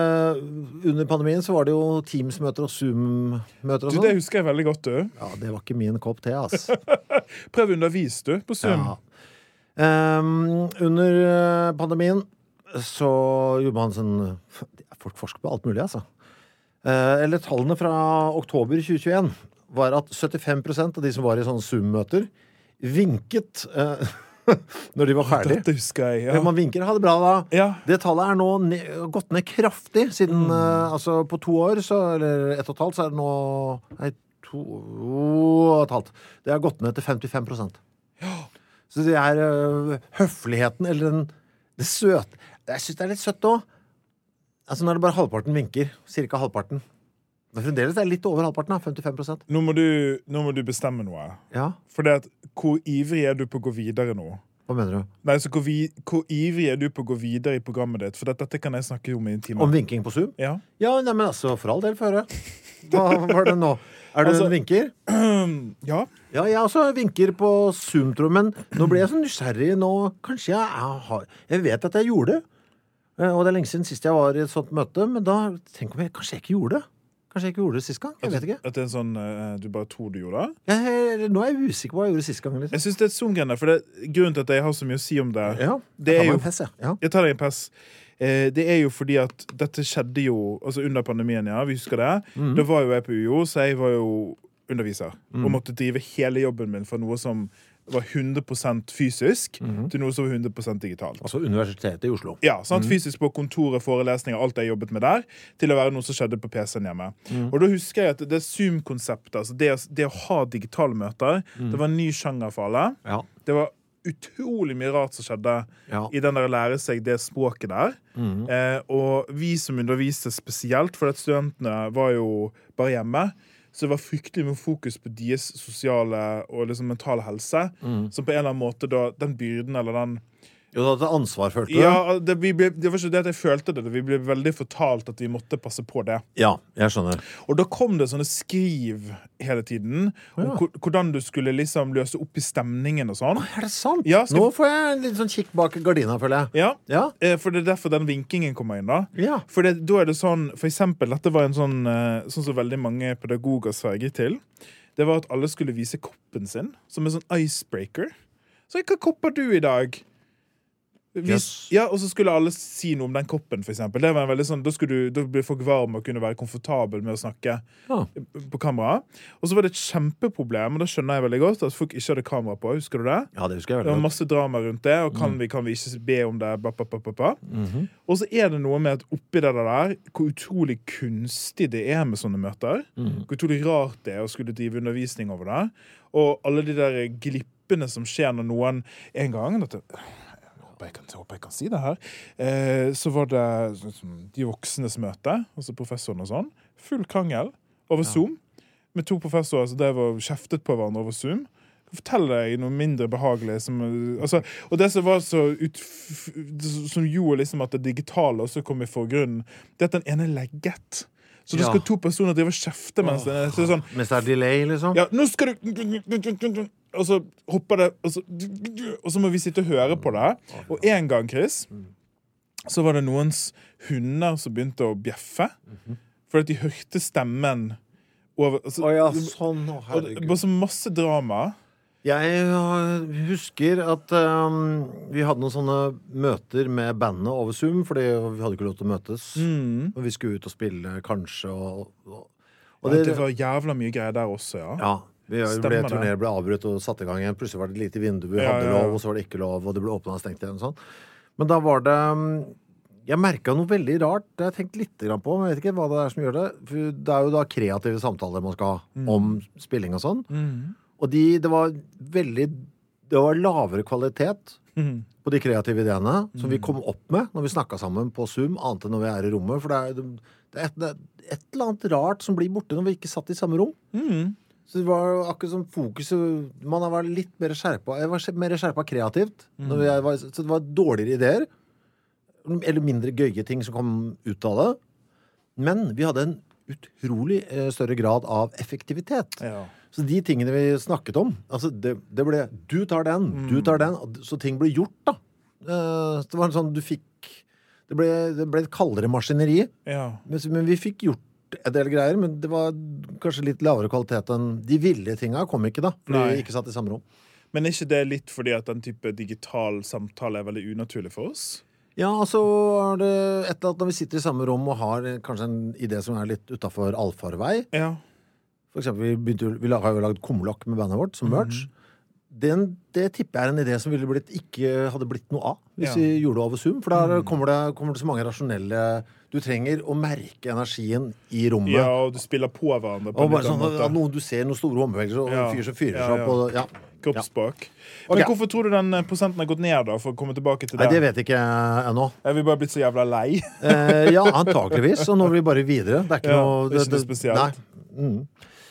under pandemien så var det jo Teams-møter og Zoom-møter og Du, det sånn. husker jeg veldig godt, du. Ja, det var ikke min kopp te, ass. Prøv å undervise, du, på Zoom. Ja. Um, under eh, pandemien så gjorde man sånn Folk forsker på alt mulig, altså. Eh, eller tallene fra oktober tjue tjueen var at syttifem prosent av de som var i sånne Zoom-møter, vinket eh, når de var ferdig. Dette husker jeg, Ja. ja. Man vinker, ha det bra da. Ja. Det tallet er nå ne gått ned kraftig siden, eh, altså på to år, så, eller ett og et halvt, så er det nå nei, to og et halvt. Det har gått ned til femtifem prosent. Så det er øh, høfligheten, eller den, det søte. Jeg synes det er litt søtt også. Altså når det bare halvparten vinker, cirka halvparten. Men fremdeles er det litt over halvparten, da, femtifem prosent. Nå må, du, nå må du bestemme noe. Ja, For det at, hvor ivrig er du på å gå videre nå? hva mener du? Nei, så hvor, vi, hvor ivrig er du på å gå videre i programmet ditt? For dette, dette kan jeg snakke om i en time. Om vinking på Zoom? Ja. Ja, nei, men altså, for all del føre. Hva var det nå? Er det Altså- en vinker? ja. Ja, jeg også vinker på Zoom, tror jeg, men nå ble jeg så nysgjerrig nå. Kanskje jeg, jeg har Jeg vet at jeg gjorde det. Eh, Og det er lenge siden sist jeg var i et sånt møte, men da tenk om jeg kanskje jeg ikke gjorde det. Kanskje jeg ikke gjorde det sist gang. Jeg vet ikke. At det er en sånn eh, du bare tror du gjorde det? Jeg, nå er jeg usikker på hva jeg gjorde sist gang. Liksom. Jeg synes det er et Zoom-greiene, for det, grunnen til at jeg har så mye å si om det, Ja, det jeg er tar meg jo en fest, jeg. Ja. Jeg tar deg en pass. Eh, det er jo fordi at dette skjedde jo altså under pandemien, ja, vi husker det. Mm. Da var jo jeg på U O, så jeg var jo underviser. Mm. Og måtte drive hele jobben min for noe som var hundre prosent fysisk mm. til noe som var hundre prosent digitalt. Altså universitetet i Oslo. Ja, sant? Mm. Fysisk på kontoret, forelesninger, alt jeg jobbet med der, til å være noe som skjedde på P C-en hjemme. Mm. Og da husker jeg at det Zoom-konseptet, altså det, det å ha digitale møter, mm. det var en ny sjanger for alle. Ja. Det var utrolig mye rart som skjedde ja. I den der å lære seg det språket der. Mm. Eh, og vi som underviste spesielt, for at studentene var jo bare hjemme, så det var fryktelig mye fokus på deres sosiale og liksom mentale helse, mm. som på en eller annen måte da, den byrden eller den Jo, det hadde ansvar, følte du? Ja, det, vi ble, det var ikke det at jeg følte det. Vi ble veldig fortalt at vi måtte passe på det. Ja, jeg skjønner. Og da kom det sånne skriv hele tiden om ja. hvordan du skulle liksom løse opp i stemningen og sånn. Er det sant? Ja, skal... Nå får jeg en litt sånn kikk bak gardina, føler jeg. Ja, ja. For det er derfor den vinkingen kommer inn da. Ja. For det, da er det sånn, for eksempel, dette var en sånn, sånn som veldig mange pedagoger sverget til. Det var at alle skulle vise koppen sin, som en sånn icebreaker. Så hva kopper du i dag? Vis, yes. Ja, og så skulle alle si noe om den koppen, for eksempel. Det var en veldig sånn, da, skulle du, da ble folk varme og kunne være komfortabel med å snakke ja. På kamera. Og så var det et kjempeproblem, og da skjønner jeg veldig godt at folk ikke hadde kamera på. Husker du det? Ja, det husker jeg veldig godt. Det var masse drama rundt det, og kan, mm. vi, kan vi ikke be om det? Ba, ba, ba, ba, ba. Mm-hmm. Og så er det noe med at oppi det der, hvor utrolig kunstig det er med sånne møter. Mm. Hvor utrolig rart det er å skulle drive undervisning over det. Og alle de der glippene som skjer når noen en gang... Dette, Jeg kan, jeg håper jeg kan si det her. Eh, så var det de voksnes møte, altså professoren og sånn. Full krangel over ja. Zoom. Med to professorer som altså, var kjeftet på hverandre over Zoom. Fortell deg noe mindre behagelig. Som, altså, og det som var så ut, som gjorde liksom at det digitale også kom i forgrunnen, det at den ene legget. Så da skal ja. To personer drive og kjefte mens det er sånn. Mens det er delay, liksom? Ja, nå skal du... Og så hopper det, og så, og så må vi sitte og høre på det. Og en gang, Chris, så var det noens hunder som begynte å bjeffe, for at de hørte stemmen over... Altså, Å ja, sånn, å herregud. Det var så masse drama. Jeg husker at um, vi hadde noen sånne møter med bandet over Zoom, fordi vi hadde ikke lov til å møtes. Mm. Og vi skulle ut og spille, kanskje. Og, og, og det, det var jævla mye greier der også, ja. Ja, vi ble, turnéer ble avbrutt og satt i gang igjen. Plutselig var det et lite vindu, vi ja, hadde lov, og så var det ikke lov, og det ble åpnet og stengt igjen. Og sånn. Men da var det... Jeg merket noe veldig rart. Det har jeg tenkt litt grann på, men jeg vet ikke hva det er som gjør det. For det er jo da kreative samtaler man skal ha mm. om spilling og sånn. Mm. Og de, det var veldig det var lavere kvalitet mm. på de kreative ideene som mm. vi kom opp med når vi snakket sammen på Zoom, annet enn når vi er i rommet, for det er, det er, et, det er et eller annet rart som blir borte når vi ikke satt i samme rom. Mm. Så det var akkurat som fokuset, man var litt mer skjerpet, jeg var mer skjerpet kreativt, mm. når jeg var, så det var dårligere ideer, eller mindre gøye ting som kom ut av det, men vi hadde en utrolig eh, større grad av effektivitet. Ja. Så de tingene vi snakket om, altså det, det ble, du tar den, mm. du tar den, så ting ble gjort da. Uh, det var en sånn, du fikk, det ble, det ble et kaldere maskineri, ja. men, men vi fikk gjort en del greier, men det var kanskje litt lavere kvalitet enn de ville tingene kom ikke da, fordi Nei. Vi ikke satt i samme rom. Men er ikke det litt fordi at den type digital samtale er veldig unaturlig for oss? Ja, altså er det et eller annet når vi sitter i samme rom og har kanskje en idé som er litt utenfor allfarvei. Ja. For eksempel, vi, begynte, vi har jo laget kumlokk med bandet vårt som merch. Mm. Den, det tipper jeg er en idé som ville blitt, ikke hadde blitt noe av hvis ja. Vi gjorde det over Zoom. For da kommer det, kommer det så mange rasjonelle... Du trenger å merke energien i rommet. Ja, og du spiller på hverandre på og bare sånn at noen du ser noen store håndbevegelser og ja. Fyr som fyrer seg opp. Og, ja. Kroppsspråk. Men okay. Hvorfor tror du den prosenten har gått ned da, for å komme tilbake til det? Nei, det vet jeg ikke ennå. Er vi bare blitt så jævla lei? eh, ja, antageligvis. Og nå blir vi bare videre. Det er ikke ja, noe... Det er ikke noe spesielt. Nei. Mm.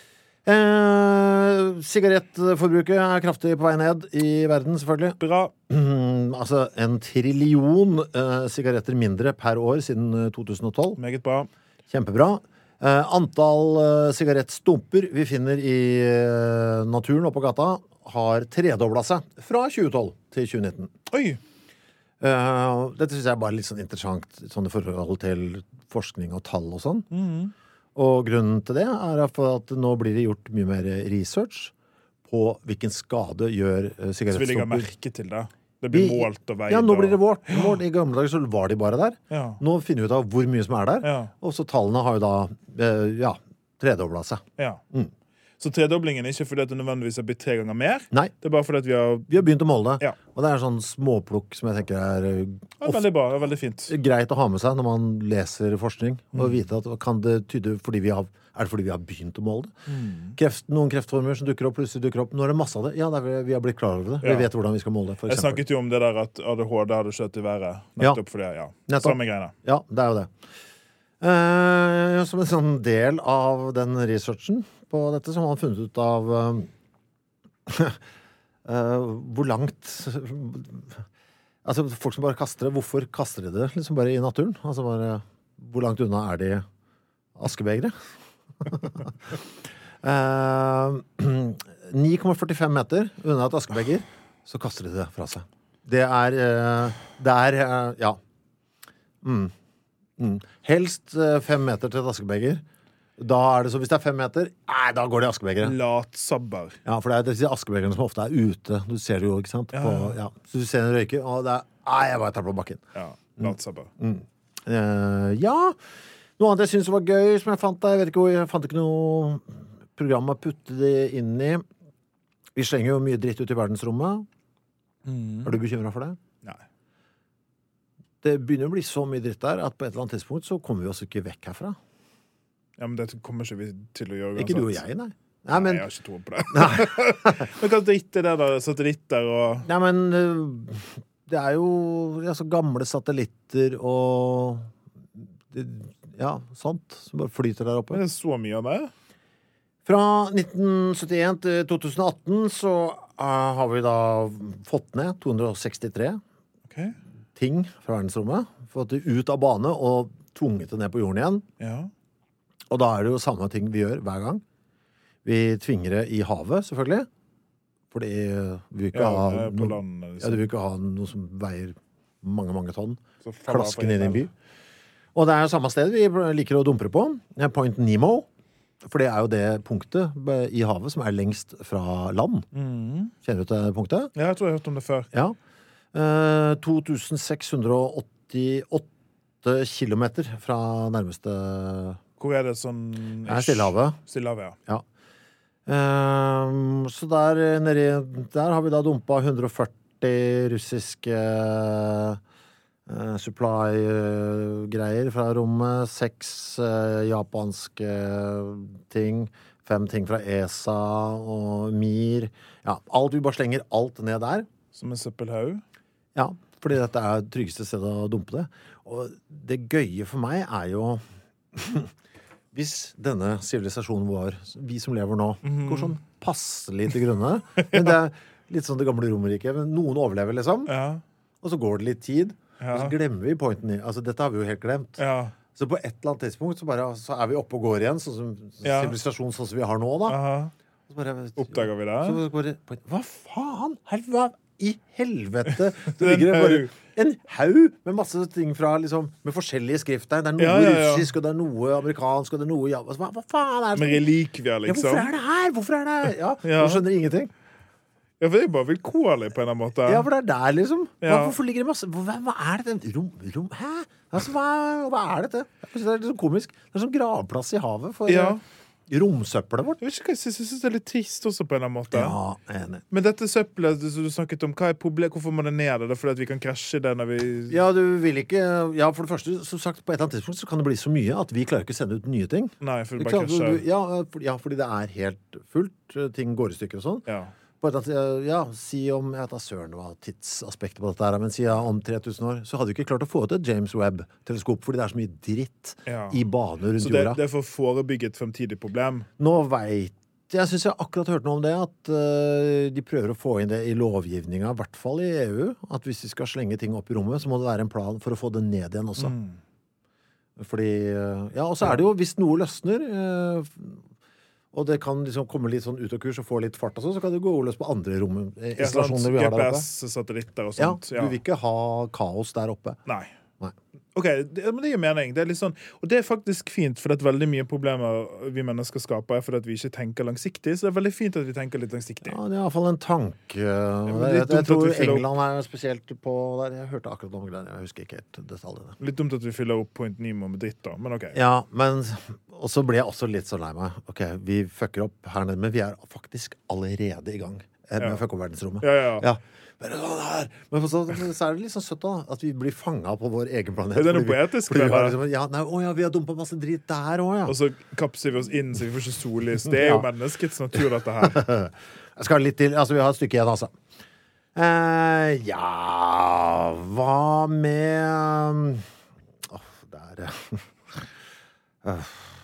Eh, sigarettforbruket er kraftig på vei ned i verden, selvfølgelig. Bra. Mm, altså en trillion eh, sigaretter mindre per år siden to tusen og tolv. Meget bra. Kjempebra. Eh, antall eh, sigarettstumper vi finner i eh, naturen og på gata har tredoblet seg fra tjue tolv til tjue nitten. Oi! Eh, dette synes jeg er bare litt sånn interessant, sånn i forhold til forskning og tall og sånn. Mhm. Og grunnen til det er at nå blir det gjort mye mer research på hvilken skade gjør uh, sigarettstumper. Så vil jeg ha merke til det. Det blir Vi- målt og veid. Ja, nå blir det og- vårt. Mål. I gamle dager så var de bare der. Ja. Nå finner vi ut av hvor mye som er der. Ja. Og så tallene har jo da, eh, ja, tredoblet seg. Ja. Mm. Så tredoblingen er ikke fordi at det nødvendigvis har blitt tre ganger mer. Nei, Det er bare fordi at vi har vi har begynt å måle det. Ja. Og det er sånn småplukk som jeg tenker er eh, ja, Veldig bra. Det er veldig fint. greit å ha med seg når man leser forskning. Mm. Og vite at kan det tyde fordi vi har Er det fordi vi har begynt å måle det? Mm. Kreft, noen kreftformer som dukker opp, plutselig dukker opp. Nå er det masse av det. Ja, det er, vi har blitt klar over det. Ja. Vi vet hvordan vi skal måle det, for Jeg eksempel. snakket jo om det der at A D H D hadde skjøtt i været. Ja. Nettopp fordi, ja. Nettopp. Samme greiene. Ja, det er jo det. Eh, som en sånn del av den researchen på dette, så har man funnet ut av eh, eh, hvor langt Altså, folk som bare kaster det, hvorfor kaster de det liksom bare i naturen? Altså bare, hvor langt unna er de askebegre? eh, ni komma førtifem meter unna et askebeger, så kaster de det fra seg. Det er eh, Det er eh, Ja. Mm. Mm. Helst eh, fem meter til et askebeger. Da er det så, Hvis det er fem meter, nei, da går det i askebegeret. Latsabber. Ja, for det er disse askebegerne som ofte er ute. Du ser det jo, ikke sant? På, ja. Så du ser en røyker, og det er Nei, jeg bare tar på bakken. Ja, latsabber. Eh, ja. Noe annet jeg syntes var gøy, som jeg fant der. Jeg vet ikke hvor, jeg fant ikke noe program å putte det inn i. Vi slenger jo mye dritt ut i verdensrommet. Er du bekymret for det? Nei. Det begynner å bli så mye dritt der at på et eller annet tidspunkt så kommer vi oss ikke vekk herfra. Ja, men det kommer ikke vi til å gjøre. Ikke du og uansett. jeg, nei. Nei, Nei, men, jeg har ikke troen på det. Men hva dritt er det der? Satellitter og nei, men øh, det er jo altså, gamle satellitter og det, ja, sånt som bare flyter der oppe. Men det er så mye av det? Fra nitten syttien til to tusen atten så uh, har vi da fått ned to hundre sekstitre Ok. ting fra verdensrommet. Fått det ut av bane og tvunget det ned på jorden igjen. Ja. Og da er det jo samme ting vi gjør hver gang. Vi tvinger det i havet, selvfølgelig. Fordi vi vil ikke Ja, ha det er på noe, land, liksom. ja, du vil ikke ha noe som veier mange, mange tonn. Så faller Klasken fra inn i en by. himmelen. Og det er jo samme sted vi liker å dumpe det på. Det er Point Nemo. For det er jo det punktet i havet som er lengst fra land. Mhm. Kjenner du til det punktet? Ja, jeg tror jeg har hørt om det før. Ja. Eh, to tusen seks hundre åttiåtte kilometer fra nærmeste Hvor er det sånn Det er Stillehavet. Stillehavet, ja. Ja. Eh, så der nedi Der har vi da dumpa hundre og førti russiske eh, supply-greier fra rommet. Seks eh, japanske ting. Fem ting fra E S A og Mir. Ja, alt vi bare slenger alt ned der. Som en søppelhaug. Ja, fordi dette er det tryggeste stedet å dumpe det. Og det gøye for meg er jo hvis denne sivilisasjonen vår, vi som lever nå, går sånn passelig til grunne. Men det er litt sånn det gamle Romerriket. Men noen overlever, liksom. Ja. Og så går det litt tid. Ja. Og så glemmer vi pointen i. Altså, dette har vi jo helt glemt. Ja. Så på et eller annet tidspunkt så, bare, så er vi oppe og går igjen, sånn som Ja. sivilisasjon sånn som vi har nå, da. Aha. Så bare, Oppdager vi det? Så går det på, hva faen? Hel- Hva i helvete? Det En ligger det bare haug. en haug med masse ting fra liksom, med forskjellige skrifttegn. Det er noe Ja, ja, ja. russisk, og det er noe amerikansk, og det er noe ja, hva, hva faen er det? Med relikvier, Ja, liksom? hvorfor er det her? Hvorfor er det Ja, Ja. Du skjønner ingenting. Ja, for det er bare vilkårlig på en eller annen måte. Ja, for det er der, liksom. Hva, Ja. Hvorfor ligger det masse Hva, hva er det? Rom, rom Hæ? Altså, hva, hva er dette? Jeg synes Det er litt sånn komisk. Det er sånn gravplass i havet for Ja. eh, romsøppelet vårt. Jeg vet ikke hva jeg synes, jeg synes det er litt trist også på en eller annen måte. Ja, jeg er enig. Men dette søppelet som du snakket om, hva er problemet? Hvorfor må det ned? Er det fordi at vi kan krasje det når vi Ja, du vil ikke Ja, for det første, som sagt, på et eller annet tidspunkt så kan det bli så mye at vi klarer ikke å sende ut nye ting. Nei, for det Ikke bare sant? Du- krasjer. du- Ja, for- ja, fordi det er helt fullt. Ting går i stykker og sånn. Ja. På et eller annet- Ja, si om Jeg vet da søren hva tidsaspektet på dette er, men si ja, om tre tusen år, så hadde vi ikke klart å få ut et James Webb-teleskop fordi det er så mye dritt Ja. i bane rundt Så det, jorda. det er for å forebygge et fremtidig problem. Nå veit Jeg syns jeg akkurat hørte noe om det, at eh, de prøver å få inn det i lovgivninga, i hvert fall i E U. At hvis de skal slenge ting opp i rommet, så må det være en plan for å få det ned igjen også. Mm. Fordi eh, Ja, og så er det jo, hvis noe løsner eh, og det kan liksom komme litt sånn ut av kurs og få litt fart og sånn, så kan det gå løs på andre rom, eh, Ja, sant. installasjoner vi har der oppe. G P S-satellitter og Ja, sånt. Ja, du vil ikke ha kaos der oppe. Nei. Nei. Ok, det, men det gir mening. Det er litt sånn, og det er faktisk fint, for det er veldig mye problemer vi mennesker skaper, fordi at vi ikke tenker langsiktig, så det er veldig fint at vi tenker litt langsiktig. Ja, det er i hvert fall en tanke. men jeg, det er jeg, dumt jeg at tror vi fyller England er spesielt på der. Jeg hørte akkurat noe der, jeg husker ikke helt detaljene. Litt dumt at vi fyller opp Point Nemo med dritt da, men ok. Ja, men og så ble jeg også litt så lei meg. Ok, vi fucker opp her nede, men vi er faktisk allerede i gang med Ja. å fucke opp verdensrommet. Ja, ja, ja. Ja. Men, sånn her. men så, så er det litt sånn søtt da, at vi blir fanget på vår egen planet. Det er noe Fordi vi- poetisk fordi vi med har det. liksom, ja, nei, å ja, vi har dumpet masse dritt der også, ja. Og så kapser vi oss inn, så vi får ikke sollys. Det er jo Ja. menneskets natur, dette her. Jeg skal litt til, altså vi har et stykke igjen, altså. Eh, ja, hva med Åh, der uh,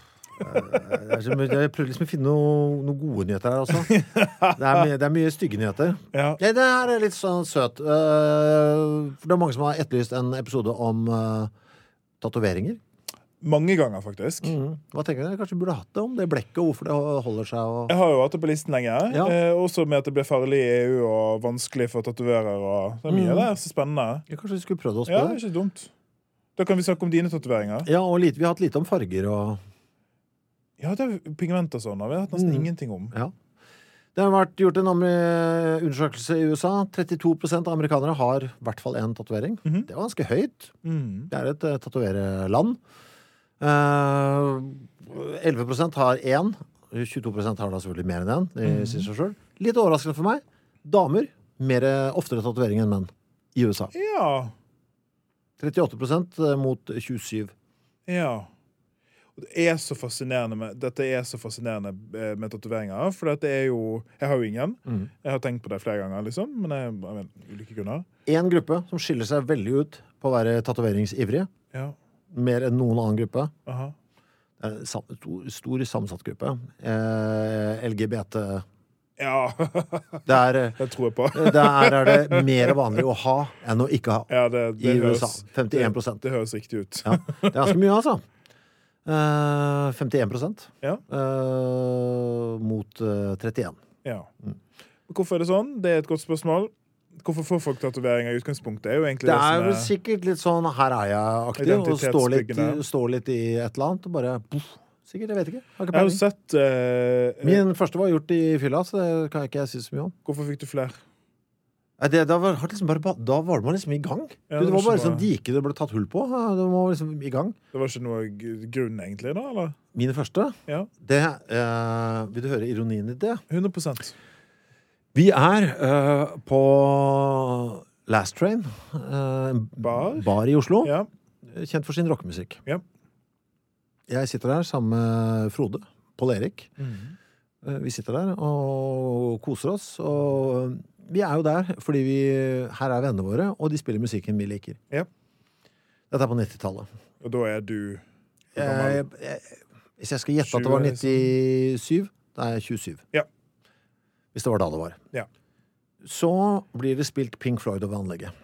Jeg prøver liksom å finne noen noe gode nyheter her også. Det er, mye, det er mye stygge nyheter. Ja. Ja, det her er litt sånn søt. Uh, for det er mange som har etterlyst en episode om uh, tatoveringer. Mange ganger, faktisk. Mm. Hva tenker dere? Kanskje vi burde hatt det om det blekket, og hvorfor det holder seg og... Jeg har jo hatt det på listen lenge. Ja. Eh, også med at det ble farlig i E U og vanskelig for tatoverer. Og det er mye Mm. der, så spennende. Ja, kanskje vi skulle prøvd oss på Ja, det? ikke dumt. Da kan vi snakke om dine tatoveringer. Ja, og lite, vi har hatt lite om farger og... Ja, det er pigment og sånn. Vi har hatt nesten Mm. ingenting om. Ja. Det har vært gjort en amer- undersøkelse i U S A. trettito prosent av amerikanere har i hvert fall en tatovering. Mhm. Det var ganske høyt. Mm. Det er et uh, tatovereland. Uh, elleve prosent har én. tjueto prosent har da selvfølgelig mer enn én. Det Mhm. sier seg selv. Litt overraskende for meg. Damer mer oftere tatovering enn menn i U S A. Ja. trettiåtte prosent mot tjuesju. Ja. Og det er så fascinerende med, dette er så fascinerende eh, med tatoveringer, for det er jo, jeg har jo ingen. Mm. Jeg har tenkt på det flere ganger, liksom, men jeg, jeg vet, ulike grunner. En gruppe som skiller seg veldig ut på å være tatoveringsivrige. Ja. Mer enn noen annen gruppe. Aha. Det er en sam- stor, stor sammensatt gruppe. Eh, L G B T. Ja. Det er, eh, Det tror jeg på. der er det mer vanlig å ha enn å ikke ha Ja, det, det i U høres, S A. femtien prosent. Det, det høres riktig ut. Ja, det er ganske mye, altså. Eh, femtien prosent Ja. eh, mot eh, trettien. Ja. Mm. Men hvorfor er det sånn? Det er et godt spørsmål. Hvorfor får folk tatoveringer i utgangspunktet? Det er jo egentlig Det det, er vel som er sikkert litt sånn 'her er jeg'-aktig, og stå litt, Identitetsbyggende. stå litt i et eller annet, og bare puff. Sikkert, jeg vet ikke. Har ikke Jeg har jo peiling. sett eh, Min første var gjort i fylla, så det kan ikke jeg si så mye om. Hvorfor fikk du flere? Nei, det, da, var, har det liksom bare, ba- da var man liksom i gang. Ja, du, det det var var bare ikke sånn noe- dike det ble tatt hull på. Ja, det var liksom i gang. Det var ikke noe g- grunn, egentlig, da? Eller? Mine første, Ja. det eh, Vil du høre ironien i det? hundre prosent. Vi er eh, på Last Train, eh, Bar? bar i Oslo, Ja. kjent for sin rockemusikk. Ja. Jeg sitter der sammen med Frode, Pål Erik. Mhm. Eh, Vi sitter der og koser oss, og vi er jo der fordi vi, her er vennene våre, og de spiller musikken vi liker. Ja. Dette er på nittitallet. Og da er du hvor Jeg, gammel? jeg, hvis jeg skal gjette at det var tjue, nittisyv, da er jeg tjuesju. Ja. Hvis det var da det var. Ja. Så blir det spilt Pink Floyd over anlegget.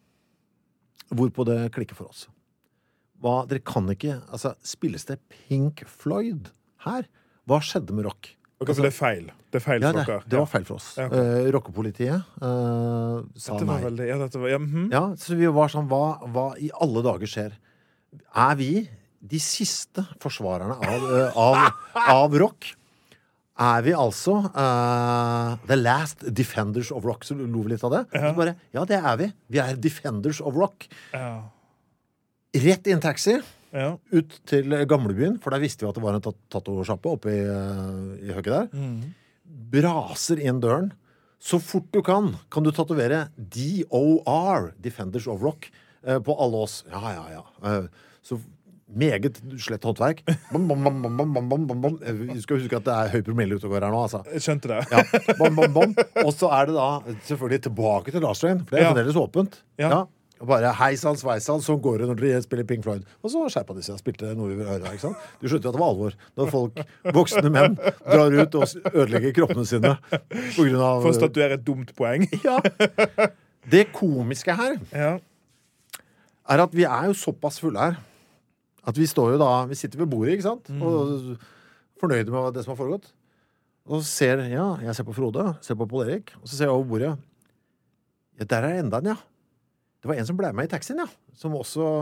Hvorpå det klikker for oss. Hva, dere kan ikke, altså, spilles det Pink Floyd her? Hva skjedde med rock? Ok, for det er feil. Det er feil Ja, for det, dere. det var feil for oss. Ja, ok. Eh, Rockepolitiet eh, sa Dette var nei. veldig, ja, dette var, ja, mhm. Ja, så vi var sånn, hva, hva i alle dager skjer? Er vi de siste forsvarerne av, eh, av, av rock? Er vi altså eh, the last defenders of rock? Så lo vi litt av det. Ja. Så bare, ja, det er vi. Vi er defenders of rock. Ja. Rett i en taxi Ja. ut til gamlebyen, for der visste vi at det var en tat- tattoo-sjappe oppe i, eh, i høgget der. Mhm. Braser inn døren. Så fort du kan, kan du tatovere D O R, Defenders of Rock, eh, på alle oss. Ja, ja, ja. Eh, så meget slett håndverk. Bom, bom, bom, bom, bom, bom, bom, bom. Eh, Vi skal huske at det er høy promille ute og går her nå, altså. Jeg skjønte det. Ja, bom, bom, bom. Og så er det da selvfølgelig tilbake til Last Train, for det er Ja. fremdeles åpent. Ja. Ja. Og bare hei sann, sveisann, sånn går det når dere spiller Pink Floyd. Og så skjerpa de seg og spilte noe vi vil høre. Ikke sant? Du skjønte jo at det var alvor når folk, voksne menn, drar ut og s- ødelegger kroppene sine på grunn av For å statuere et dumt poeng. Ja. Det komiske her Ja. er at vi er jo såpass fulle her at vi står jo da Vi sitter ved bordet, ikke sant? Og fornøyde med det som har foregått. Og ser Ja, jeg ser på Frode, ser på Pål Erik, og så ser jeg over bordet. Ja, der er enda en, ja. Det var en som ble med i taxien, ja. Som også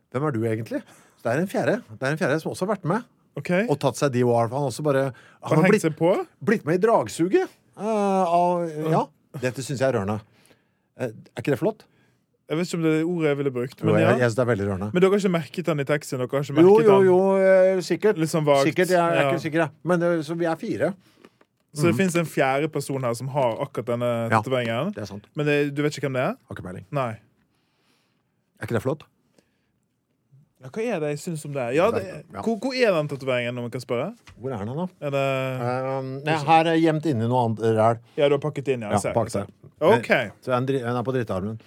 hvem er du egentlig? Så det er en fjerde. Det er en fjerde som også har vært med. Okay. Og tatt seg D O R. Han har også bare han har har blitt, blitt, på? blitt med i dragsuget. Uh, av, ja, dette synes jeg er rørende. Uh, er ikke det flott? Jeg vet ikke om det er ordet jeg ville brukt. Men, jo, jeg, ja. jeg synes det er veldig rørende. Men dere har ikke merket den i teksten? Dere har ikke jo, merket jo, den? jo, uh, sikkert. Litt sånn vagt. Sikkert, jeg er ja. ikke sikker. Men uh, så vi er fire. Så det mm. finnes en fjerde person her som har akkurat denne ja, tatoveringen? Det er sant. Men det, du vet ikke hvem det er? Har ikke peiling. Nei. Er ikke det flott? Ja, hva er det jeg synes om det? Ja, det ja. Hvor, hvor er den tatoveringen, om jeg kan spørre? Hvor er den da? Er det... Um, nei, her er gjemt inne noe annet ræl. Ja, du har pakket inn, ja. Ja, pakket seg. Ok. Så den er på drittarmen.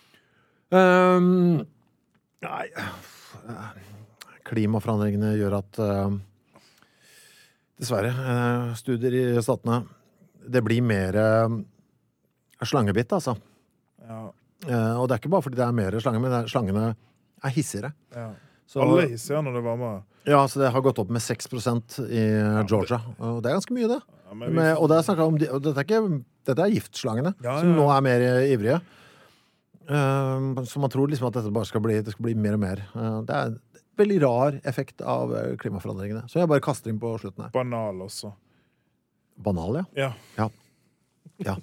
Um, nei, klimaforandringene gjør at uh, dessverre, uh, studier i statene, det blir mer uh, slangebitt, altså. Ja. Uh, og det er ikke bare fordi det er mer slanger, men det er, slangene er hissigere. Ja. Så, alle hissigere når det varmer. Ja, så det har gått opp med seks prosent i Georgia. Og det er ganske mye, det. Ja, vi... med, og det er om de, og dette, er ikke, dette er giftslangene, ja, ja, ja. som nå er mer ivrige. Uh, så man tror liksom at dette bare skal bli, det skal bli mer og mer. Uh, det er en veldig rar effekt av klimaforandringene. Så jeg bare kaster inn på slutten her. Banal også. Banal, ja? Ja. Ja. Ja.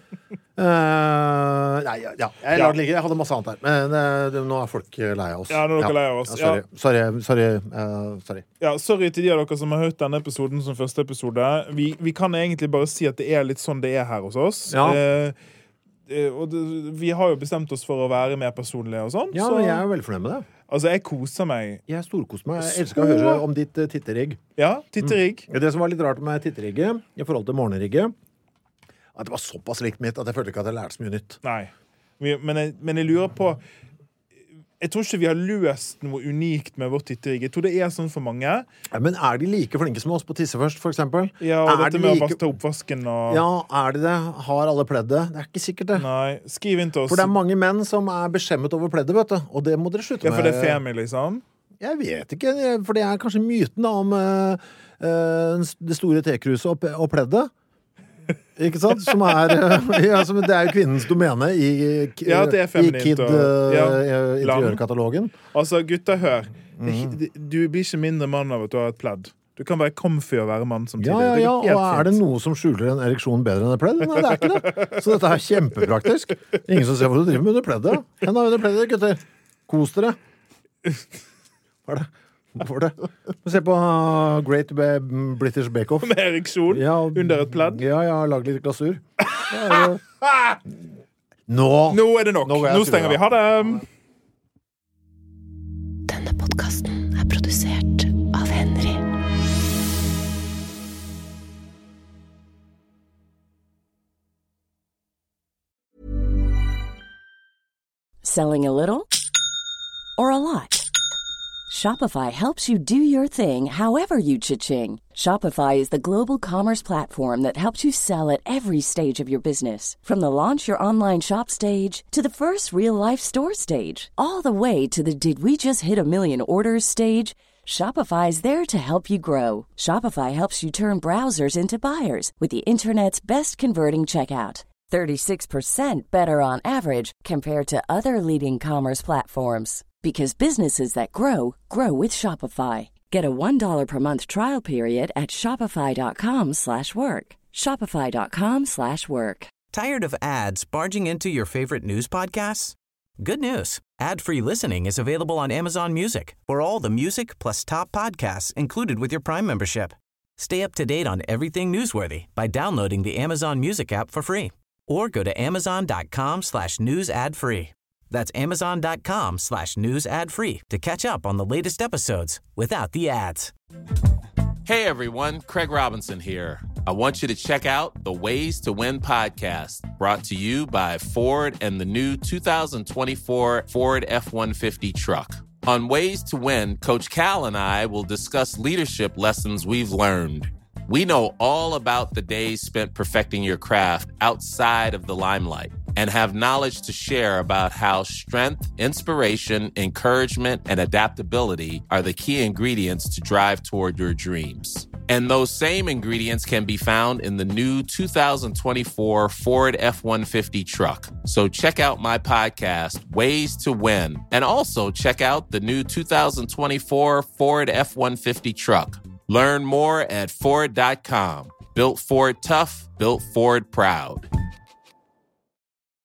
Uh, nei, ja, ja. Jeg lar det ligge. Jeg hadde masse annet her. Men uh, nå er folk lei av oss. Ja, nå er dere ja. lei av oss. Ja, sorry. Ja. Sorry. Sorry. Uh, sorry. Ja, sorry til de av dere som har hørt denne episoden som første episode. Vi, vi kan egentlig bare si at det er litt sånn det er her hos oss. Ja. Uh, og det, vi har jo bestemt oss for å være mer personlige og sånn. Ja, så, men jeg er jo veldig fornøyd med det. Altså, jeg koser meg. Jeg storkoser meg. Jeg elsker å høre om ditt uh, titterigg. Ja, titterigg. Mm. Det som var litt rart med titterigget i forhold til morgenrigget, at det var såpass likt mitt at jeg følte ikke at jeg lærte så mye nytt. Nei, men jeg, men jeg lurer på, jeg tror ikke vi har løst noe unikt med vårt titterigg. Jeg tror det er sånn for mange. Ja, men er de like flinke som oss på tisse først, for eksempel? Ja, og er dette de med like... å vaske oppvasken og... Ja, er de det? Har alle pleddet? Det er ikke sikkert det. Nei, skriv inn til oss. For det er mange menn som er beskjemmet over pleddet, vet du. Og det må dere slutte med. Ja, for det er femi, liksom? Jeg vet ikke, for det er kanskje myten da, om uh, uh, det store tekruset og, og pleddet. Ikke sant? Som er, ja, som det er jo kvinnens domene i, ja, det er i Kid uh, ja, interiørkatalogen. Altså, gutter, hør. Mm. Du blir ikke mindre mann av at du har et pledd. Du kan være comfy og være mann samtidig. Ja, ja, ja, og er det noe som skjuler en ereksjon bedre enn et pledd? Nei, det er ikke det. Så dette er kjempepraktisk. Ingen som ser hva du driver med under pleddet. Henda under pleddet, gutter. Kos dere. Hva er det? Hvorfor det? Se på uh, Great British Bake Off. Med ereksjon ja, under et pledd. Ja, ja, lag litt glasur. Ja, nå, nå er det nok. Nå, nå stenger vi. Ha det! Denne podcasten er produsert av Henry. Selling a little or a lot? Shopify helps you do your thing however you cha-ching. Shopify is the global commerce platform that helps you sell at every stage of your business. From the launch your online shop stage to the first real-life store stage, all the way to the did we just hit a million orders stage. Shopify is there to help you grow. Shopify helps you turn browsers into buyers with the internet's best converting checkout. thirty-six percent better on average compared to other leading commerce platforms. Because businesses that grow, grow with Shopify. Get a one dollar per month trial period at shopify.com slash work. Shopify.com slash work. Tired of ads barging into your favorite news podcasts? Good news. Ad-free listening is available on Amazon Music for all the music plus top podcasts included with your Prime membership. Stay up to date on everything newsworthy by downloading the Amazon Music app for free. Or go to amazon.com slash news ad free. That's amazon.com slash news ad free to catch up on the latest episodes without the ads. Hey everyone, Craig Robinson here. I want you to check out the Ways to Win podcast, brought to you by Ford and the new two thousand twenty-four Ford F one fifty truck. On Ways to Win, Coach Cal and I will discuss leadership lessons we've learned. We know all about the days spent perfecting your craft outside of the limelight and have knowledge to share about how strength, inspiration, encouragement, and adaptability are the key ingredients to drive toward your dreams. And those same ingredients can be found in the new two thousand twenty-four Ford F one fifty truck. So check out my podcast, Ways to Win, and also check out the new two thousand twenty-four Ford F one fifty truck. Learn more at Ford dot com. Built Ford tough, built Ford proud.